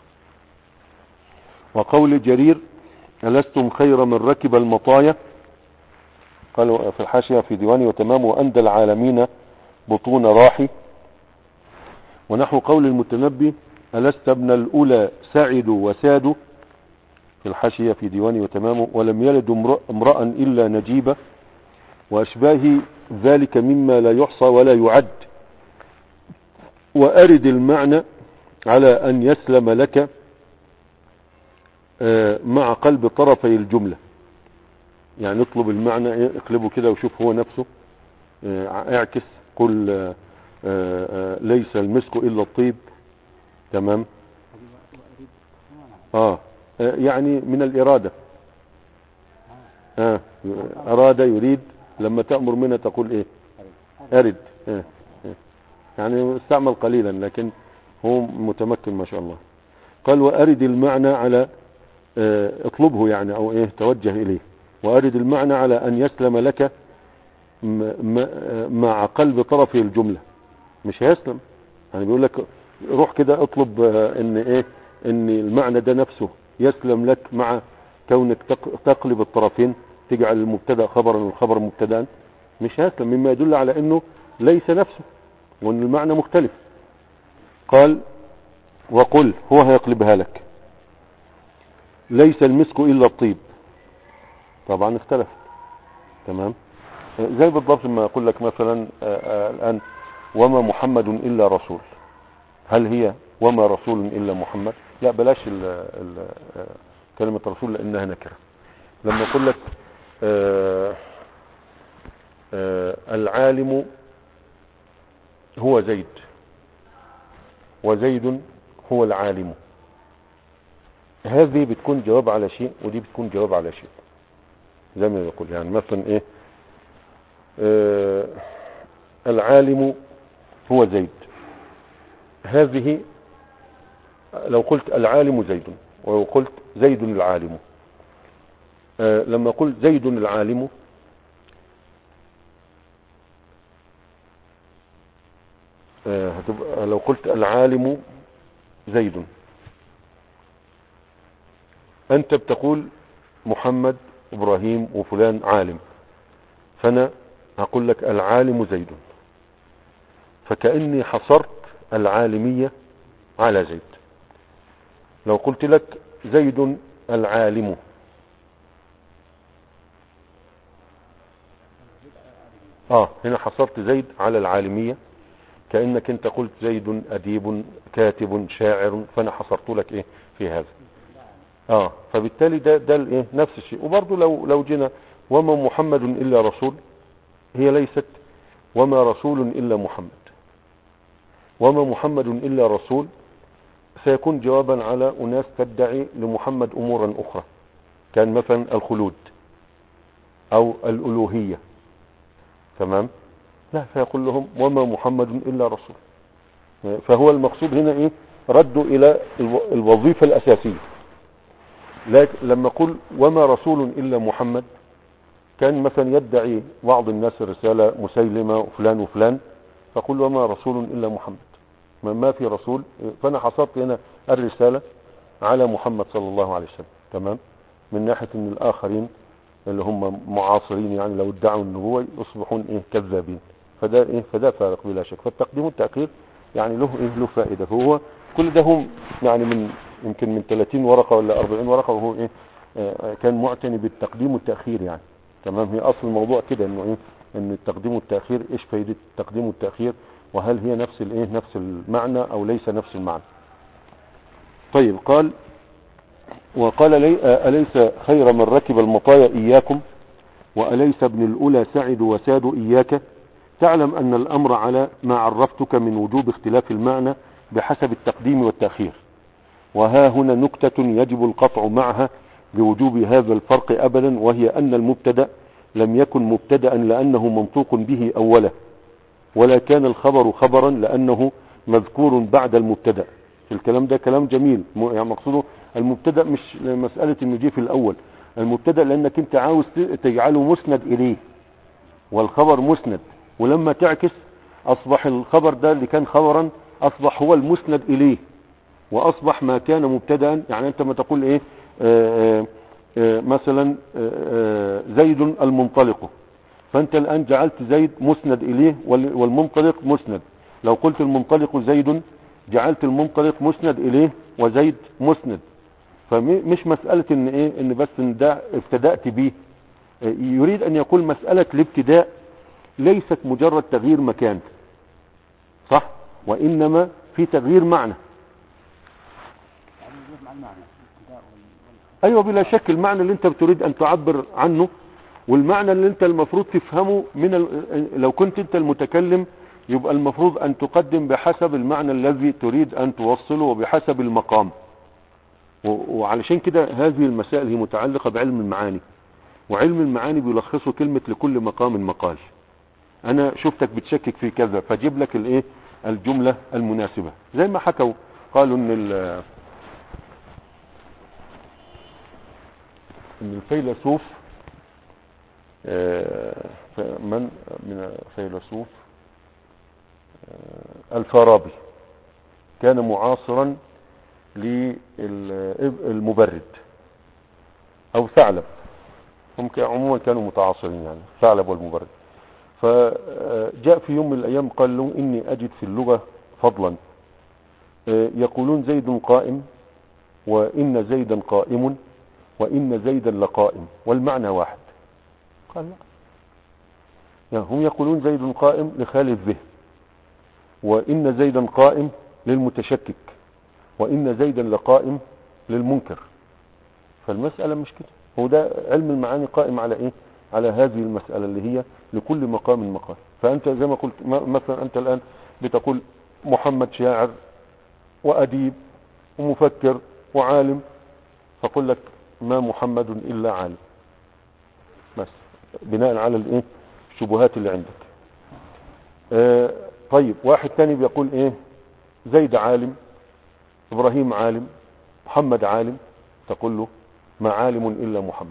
وقول جرير ألستم خير من ركب المطايا، قالوا في الحاشية في ديواني وتمام وأندى العالمين بطون راحي. ونحو قول المتنبي ألست ابن الأولى سعدوا وسادوا، في الحاشية في ديواني وتمام ولم يلد امرأ إلا نجيبا، وأشباه ذلك مما لا يحصى ولا يعد. وأرد المعنى على أن يسلم لك مع قلب طرفي الجملة، يعني اطلب المعنى اقلبه كده وشوف هو نفسه، اعكس قل ليس المسك إلا الطيب، تمام. اه يعني من الإرادة، آه أراد يريد، لما تأمر منها تقول ايه أرد، آه. يعني استعمل قليلا لكن هو متمكن ما شاء الله. قال وأرد المعنى على اه اطلبه يعني او ايه توجه اليه، وأرد المعنى على ان يسلم لك مع قلب طرف الجملة، مش هيسلم يعني بيقول لك روح كده اطلب اه ان ايه ان المعنى ده نفسه يسلم لك مع كونك تقلب الطرفين، تجعل المبتدا خبرا والخبر مبتدا؟ مش هيسلم، مما يدل على انه ليس نفسه وان المعنى مختلف. قال وقل، هو هيقلبها لك، ليس المسك الا الطيب. طبعا اختلف. تمام. زي بالضبط ما اقول لك مثلا الان وما محمد الا رسول، هل هي وما رسول الا محمد؟ لا، بلاش ال ال كلمة رسول لانها نكرة. لما اقول لك آآ آآ العالم هو زيد وزيد هو العالم، هذه بتكون جواب على شيء ودي بتكون جواب على شيء. زي ما يقول يعني مثلا ايه، آه العالم هو زيد، هذه لو قلت العالم زيد ولو قلت زيد العالم، آه لما قلت زيد العالم آه هتبقى لو قلت العالم زيد، انت بتقول محمد ابراهيم وفلان عالم، فانا هقول لك العالم زيد، فكأني حصرت العالمية على زيد. لو قلت لك زيد العالم، اه هنا حصرت زيد على العالمية، كأنك انت قلت زيد اديب كاتب شاعر، فانا حصرت لك ايه في هذا. اه فبالتالي ده ده الايه نفس الشيء. وبرضه لو لو جينا وما محمد الا رسول، هي ليست وما رسول الا محمد، وما محمد الا رسول سيكون جوابا على اناس تدعي لمحمد امورا اخرى، كان مثلا الخلود او الالوهية. تمام. لا، فيقول لهم وما محمد الا رسول. فهو المقصود هنا ايه، ردوا الى الوظيفة الاساسية. لكن لما قل وما رسول الا محمد، كان مثلا يدعي بعض الناس الرسالة مسيلمة وفلان وفلان، فقل وما رسول الا محمد، ما في رسول. فانا حصرت هنا الرسالة على محمد صلى الله عليه وسلم. تمام. من ناحية ان الاخرين اللي هم معاصرين يعني لو ادعوا النبوة يصبحون ايه كذابين. فده ايه فده فارق بلا شك. فالتقديم والتأخير يعني له ايه له فائدة. فهو كل ده هم يعني من يمكن من ثلاثين ورقة ولا أربعين ورقة، وهو ايه آه كان معتني بالتقديم والتأخير يعني. تمام. هي اصل الموضوع كده انه ايه ان التقديم والتأخير ايش فايدة التقديم والتأخير، وهل هي نفس الايه نفس المعنى او ليس نفس المعنى. طيب. قال وقال لي أليس خير من ركب المطايا إياكم، وأليس ابن الأولى سعد وساد إياك، تعلم أن الأمر على ما عرفتك من وجوب اختلاف المعنى بحسب التقديم والتأخير. وها هنا نكتة يجب القطع معها بوجوب هذا الفرق أبدا، وهي أن المبتدأ لم يكن مبتدأ لأنه منطوق به أوله، ولا كان الخبر خبرا لأنه مذكور بعد المبتدأ. الكلام ده كلام جميل. يعني مقصوده المبتدأ مش مسألة انه جه في الاول، المبتدأ لانك انت عاوز تجعله مسند اليه والخبر مسند، ولما تعكس اصبح الخبر ده اللي كان خبرا اصبح هو المسند اليه، واصبح ما كان مبتدأ. يعني انت ما تقول ايه آآ آآ مثلا آآ زيد المنطلق، فانت الان جعلت زيد مسند اليه والمنطلق مسند. لو قلت المنطلق زيد جعلت المنطلق مسند اليه وزيد مسند. فمش مسألة ان ايه ان بس ان ده ابتدأت به، يريد ان يقول مسألة الابتداء ليست مجرد تغيير مكان، صح، وانما في تغيير معنى. ايوه بلا شك، المعنى اللي انت بتريد ان تعبر عنه والمعنى اللي انت المفروض تفهمه من ال... لو كنت انت المتكلم يبقى المفروض ان تقدم بحسب المعنى الذي تريد ان توصله وبحسب المقام. وعلشان كده هذه المسائل هي متعلقة بعلم المعاني، وعلم المعاني بيلخصه كلمة لكل مقام مقال. انا شفتك بتشكك في كذا فجيب لك الايه الجملة المناسبة. زي ما حكوا قالوا ان ان الفيلسوف من من الفيلسوف الفارابي كان معاصرا للمبرد او ثعلب، هم عموما كانوا متعاصرين يعني ثعلب والمبرد. فجاء في يوم من الايام قال له اني اجد في اللغة فضلا، يقولون زيد قائم، وان زيدا قائم، وان زيدا لقائم، والمعنى واحد. قال لا، يعني هم يقولون زيد قائم لخالي الذهن، وان زيدا قائم للمتشكك، وان زيدا لقائم للمنكر. فالمسألة مش كده، هو ده علم المعاني قائم على ايه؟ على هذه المسألة اللي هي لكل مقام مقال. فانت زي ما قلت مثلا انت الان بتقول محمد شاعر واديب ومفكر وعالم، فقل لك ما محمد الا عالم، بس بناء على الايه؟ الشبهات اللي عندك. آه طيب واحد تاني بيقول ايه؟ زيد عالم، ابراهيم عالم، محمد عالم، تقول له ما عالم الا محمد.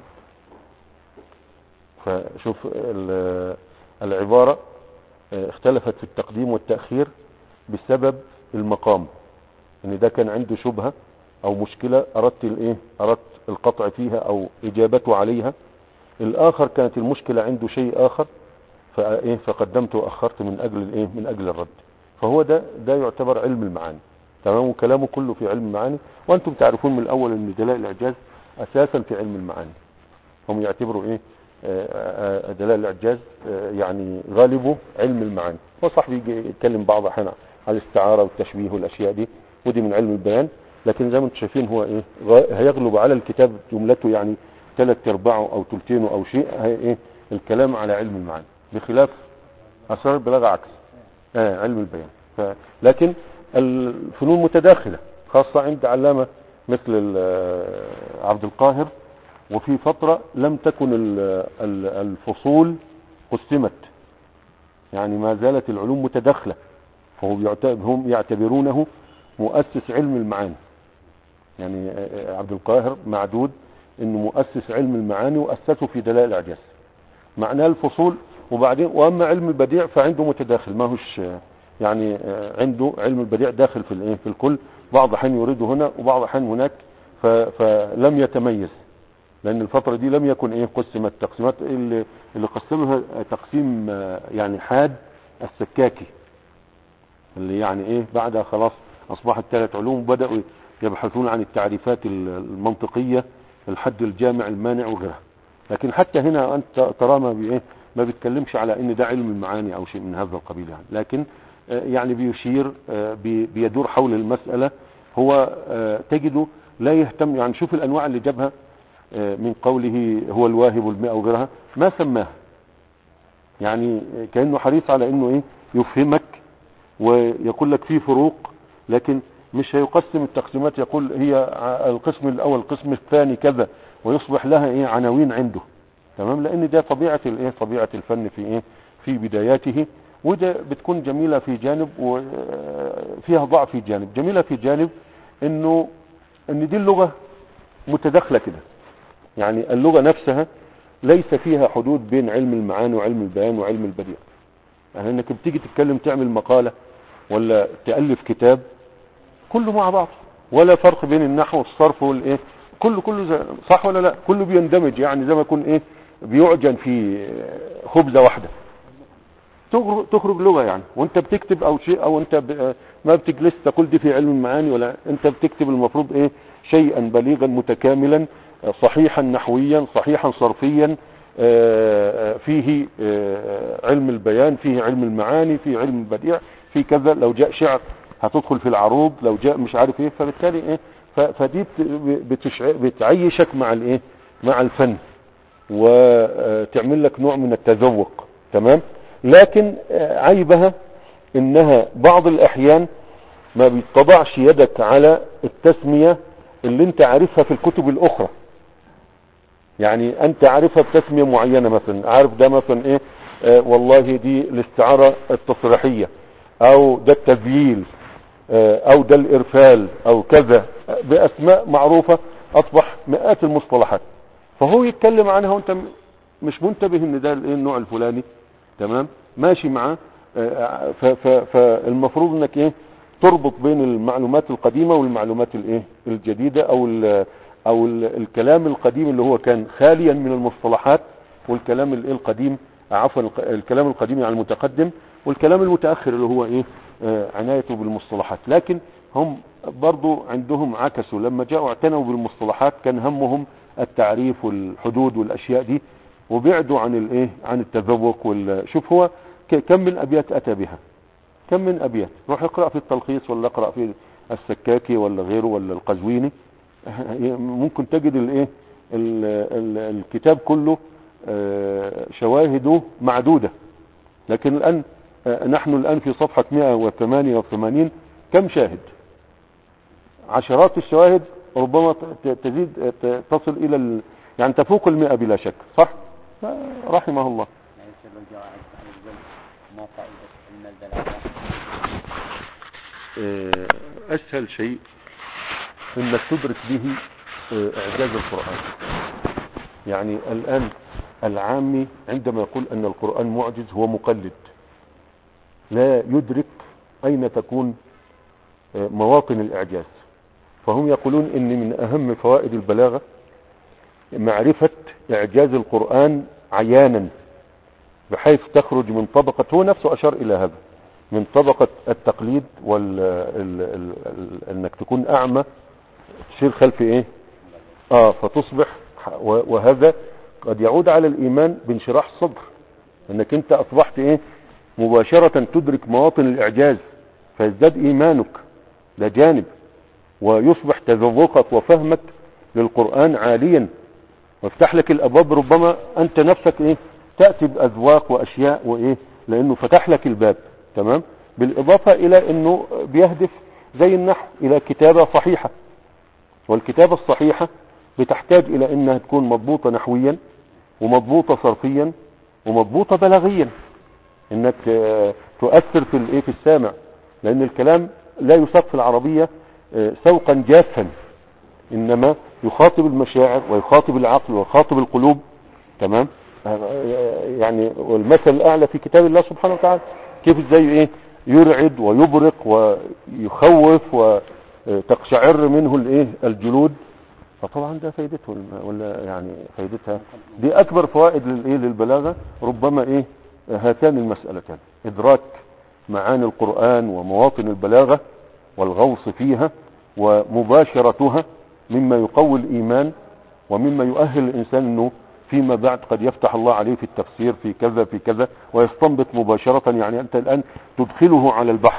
فشوف العبارة اختلفت في التقديم والتأخير بسبب المقام، ان ده كان عنده شبهة او مشكلة اردت الايه؟ اردت القطع فيها او اجابته عليها. الاخر كانت المشكلة عنده شيء اخر، فايه؟ فقدمت واخرت من اجل الايه؟ من اجل الرد. فهو ده ده يعتبر علم المعاني، تمام؟ وكلامه كله في علم المعاني. وانتم تعرفون من الاول ان دلائل الاعجاز اساسا في علم المعاني. هم يعتبروا ايه؟ دلائل الاعجاز يعني غالبه علم المعاني. وصح بيجي يتكلم بعض احيانا على الاستعارة والتشبيه والاشياء دي، ودي من علم البيان. لكن زي ما انتم شايفين هو ايه؟ هيغلب على الكتاب جملته، يعني ثلاث ارباعه او ثلثينه او شيء هي ايه؟ الكلام على علم المعاني، بخلاف اسرار البلاغه عكس آه علم البيان. ف... لكن الفنون متداخله، خاصه عند علامه مثل عبد القاهر. وفي فترة لم تكن الفصول قسمت، يعني ما زالت العلوم متداخلة، فهم يعتبرونه مؤسس علم المعاني. يعني عبد القاهر معدود انه مؤسس علم المعاني واسسه في دلائل الاعجاز، معناه الفصول. وبعدين واما علم البديع فعنده متداخل، ما هوش يعني عنده علم البديع داخل في الايه؟ في الكل، بعض الاحيان يريده هنا وبعض الاحيان هناك، فلم يتميز، لان الفترة دي لم يكن ايه؟ قسمت تقسيمات. اللي, اللي قسمها تقسيم يعني حاد السكاكي، اللي يعني ايه؟ بعدها خلاص اصبحت ثلاث علوم، بدأوا يبحثون عن التعريفات المنطقية، الحد الجامع المانع وغيرها. لكن حتى هنا انت ترى ما بايه؟ ما بيتكلمش على ان ده علم المعاني او شيء من هذا القبيل يعني، لكن يعني بيشير بيدور حول المسألة. هو تجده لا يهتم، يعني شوف الانواع اللي جابها من قوله هو الواهب المئة وغيرها، ما سماها، يعني كأنه حريص على انه ايه؟ يفهمك ويقول لك في فروق، لكن مش هيقسم التقسيمات يقول هي القسم الاول القسم الثاني كذا، ويصبح لها ايه؟ عناوين عنده، تمام؟ لان ده طبيعة الايه؟ طبيعة الفن في ايه؟ في بداياته. وده بتكون جميلة في جانب وفيها ضعف في جانب. جميلة في جانب انه ان دي اللغة متداخلة كده، يعني اللغة نفسها ليس فيها حدود بين علم المعاني وعلم البيان وعلم البديع. يعني انك بتيجي تتكلم تعمل مقالة ولا تألف كتاب، كله مع بعض، ولا فرق بين النحو والصرف والايه، كله كله صح ولا لا؟ كله بيندمج، يعني زي ما يكون ايه؟ بيعجن في خبزة واحدة، تخرج لغة يعني. وانت بتكتب او شيء، او انت ب... ما بتجلس تقول دي في علم المعاني، ولا انت بتكتب المفروض ايه؟ شيئا بليغا متكاملا صحيحا نحويا صحيحا صرفيا، فيه علم البيان، فيه علم المعاني، فيه علم البديع، في كذا. لو جاء شعر هتدخل في العروض، لو جاء مش عارف ايه. فبالتالي ايه؟ فدي بتشع... بتعيشك مع الايه؟ مع الفن، وتعمل لك نوع من التذوق، تمام؟ لكن عيبها انها بعض الاحيان ما بيتضعش يدك على التسمية اللي انت عارفها في الكتب الاخرى. يعني انت عارفها بتسمية معينة، مثلا عارف ده مثلا ايه؟ آه والله دي الاستعارة التصريحية، او ده التذييل، آه او ده الارفال، او كذا، باسماء معروفة. اصبح مئات المصطلحات، فهو يتكلم عنها وانت مش منتبه ان ده الايه؟ النوع الفلاني، تمام؟ ماشي معاه. آه فالمفروض انك ايه؟ تربط بين المعلومات القديمة والمعلومات الايه الجديدة، او ال او ال الكلام القديم اللي هو كان خاليا من المصطلحات، والكلام الايه القديم عفوا الكلام القديم يعني المتقدم، والكلام المتأخر اللي هو ايه آه عنايته بالمصطلحات. لكن هم برضو عندهم عكسوا، لما جاءوا اعتنوا بالمصطلحات كان همهم التعريف والحدود والاشياء دي، وبعدوا عن الايه عن التذوق. شوف هو كم من ابيات اتى بها، كم من ابيات، روح اقرأ في التلخيص ولا اقرأ في السكاكي ولا غيره ولا القزويني، ممكن تجد الايه الكتاب كله شواهده معدودة. لكن الان نحن الان في صفحة مئة وثمانية وثمانين كم شاهد، عشرات الشواهد، ربما تزيد تصل الى ال... يعني تفوق المئة بلا شك، صح؟ رحمه الله. اسهل شيء انك تدرك به اعجاز القرآن. يعني الان العامي عندما يقول ان القرآن معجز هو مقلد، لا يدرك اين تكون مواطن الاعجاز. فهم يقولون ان من اهم فوائد البلاغة معرفة اعجاز القرآن عيانا، بحيث تخرج من طبقة، هو نفسه اشار الى هذا، من طبقة التقليد وال ال... ال... ال... انك تكون اعمى تشير خلف ايه اه فتصبح، وهذا قد يعود على الايمان بانشراح الصدر، انك انت اصبحت ايه مباشرة تدرك مواطن الاعجاز، فيزداد ايمانك، ده جانب، ويصبح تذوقك وفهمك للقرآن عاليا، وافتح لك الابواب، ربما انت نفسك ايه تأتي باذواق واشياء وايه، لانه فتح لك الباب. تمام. بالاضافة الى انه بيهدف زي النحو الى كتابة صحيحة، والكتابة الصحيحة بتحتاج الى انها تكون مضبوطة نحويا، ومضبوطة صرفيا، ومضبوطة بلاغيا، انك تؤثر في الايه في السامع، لان الكلام لا يساق في العربية سوقا جافا، انما يخاطب المشاعر ويخاطب العقل ويخاطب القلوب. تمام. يعني والمثل الاعلى في كتاب الله سبحانه وتعالى، كيف ازاي ايه يرعد ويبرق ويخوف وتقشعر منه الايه الجلود. فطبعا ده فايدته، ولا يعني فايدتها دي اكبر فوائد للايه للبلاغة، ربما ايه هاتان المسألتان، ادراك معاني القرآن ومواطن البلاغة والغوص فيها ومباشرتها، مما يقوي الايمان ومما يؤهل الانسان انه فيما بعد قد يفتح الله عليه في التفسير في كذا في كذا ويستنبط مباشرة. يعني انت الان تدخله على البحر،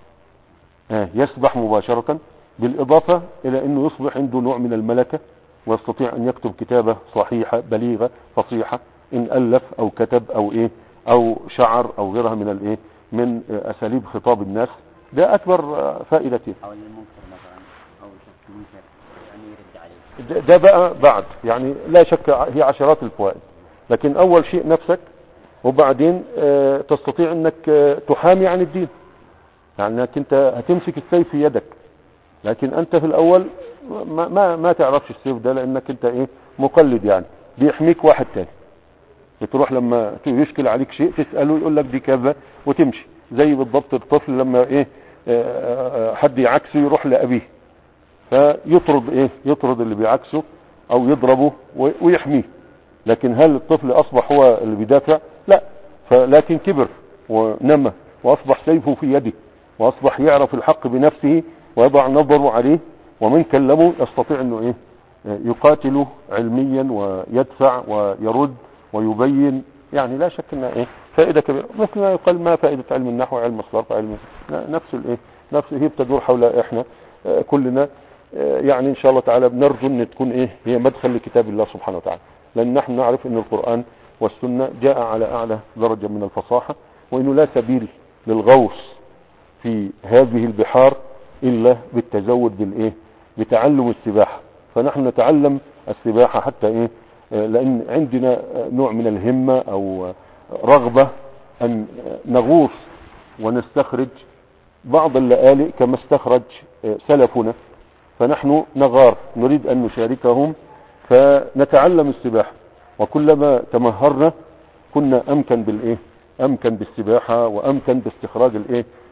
آه يسبح مباشرة، بالاضافة الى انه يصبح عنده نوع من الملكة، ويستطيع ان يكتب كتابة صحيحة بليغة فصيحة، ان الف او كتب او ايه او شعر او غيرها من الايه من اساليب خطاب الناس. ده اكبر فائدته. او المنكر مثلا او شك منكر يعني يرد ده, عليه، ده بقى بعد، يعني لا شك هي عشرات الفوائد، لكن اول شيء نفسك، وبعدين آه تستطيع انك آه تحامي عن الدين، يعني انك انت هتمسك السيف في يدك، لكن انت في الاول ما ما, ما تعرفش السيف ده، لانك انت ايه مقلد، يعني بيحميك واحد تاني. بتروح لما يشكل عليك شيء تسأله يقول لك دي كذا وتمشي، زي بالضبط الطفل لما ايه آه حد يعكسه يروح لأبيه فيطرد ايه يطرد اللي بيعكسه او يضربه ويحميه. لكن هل الطفل اصبح هو اللي بيدافع؟ لا، فلكن كبر ونمى واصبح سيفه في يده، واصبح يعرف الحق بنفسه ويضع نظره عليه، ومن كلمه يستطيع انه ايه يقاتله علميا ويدفع ويرد ويبين. يعني لا شك انها ايه فائدة كبيرة، مثل ما يقال ما فائدة علم النحو علم الصرف علم نفس الايه نفس هي بتدور حول احنا اه كلنا اه يعني ان شاء الله تعالى بنرجو ان تكون ايه هي مدخل لكتاب الله سبحانه وتعالى، لان نحن نعرف ان القرآن والسنة جاء على اعلى درجة من الفصاحة، وانه لا سبيل للغوص في هذه البحار الا بالتزود بالايه بتعلم السباحة. فنحن نتعلم السباحة حتى ايه لان عندنا نوع من الهمة او رغبة ان نغوص ونستخرج بعض اللآلئ كما استخرج سلفنا، فنحن نغار نريد ان نشاركهم فنتعلم السباحة، وكلما تمهرنا كنا امكن بالايه امكن بالسباحة وامكن باستخراج الايه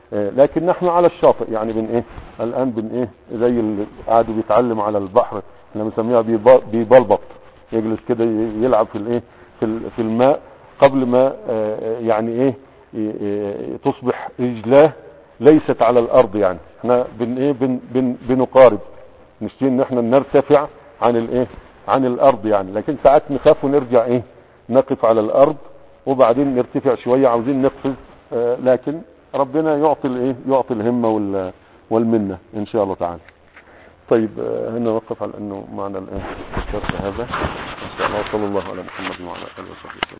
آه لكن نحن على الشاطئ يعني بن ايه الان بن ايه زي اللي قاعدوا بيتعلم على البحر، احنا بنسميها بيبلبط، يجلس كده يلعب في الايه في في الماء قبل ما آه يعني ايه تصبح رجلاه ليست على الارض. يعني احنا بن ايه بن بن بنقارب، نشتي ان احنا نرتفع عن الايه عن الارض يعني، لكن ساعات نخاف ونرجع ايه نقف على الارض وبعدين نرتفع شوية عاوزين نقفز. آه لكن ربنا يعطي الايه يعطي الهمة وال والمنة ان شاء الله تعالى. طيب آه هنا نوقف على انه معنى الايه الشرح هذا ان شاء الله. صلى الله على محمد وعلى اله وصحبه وسلم.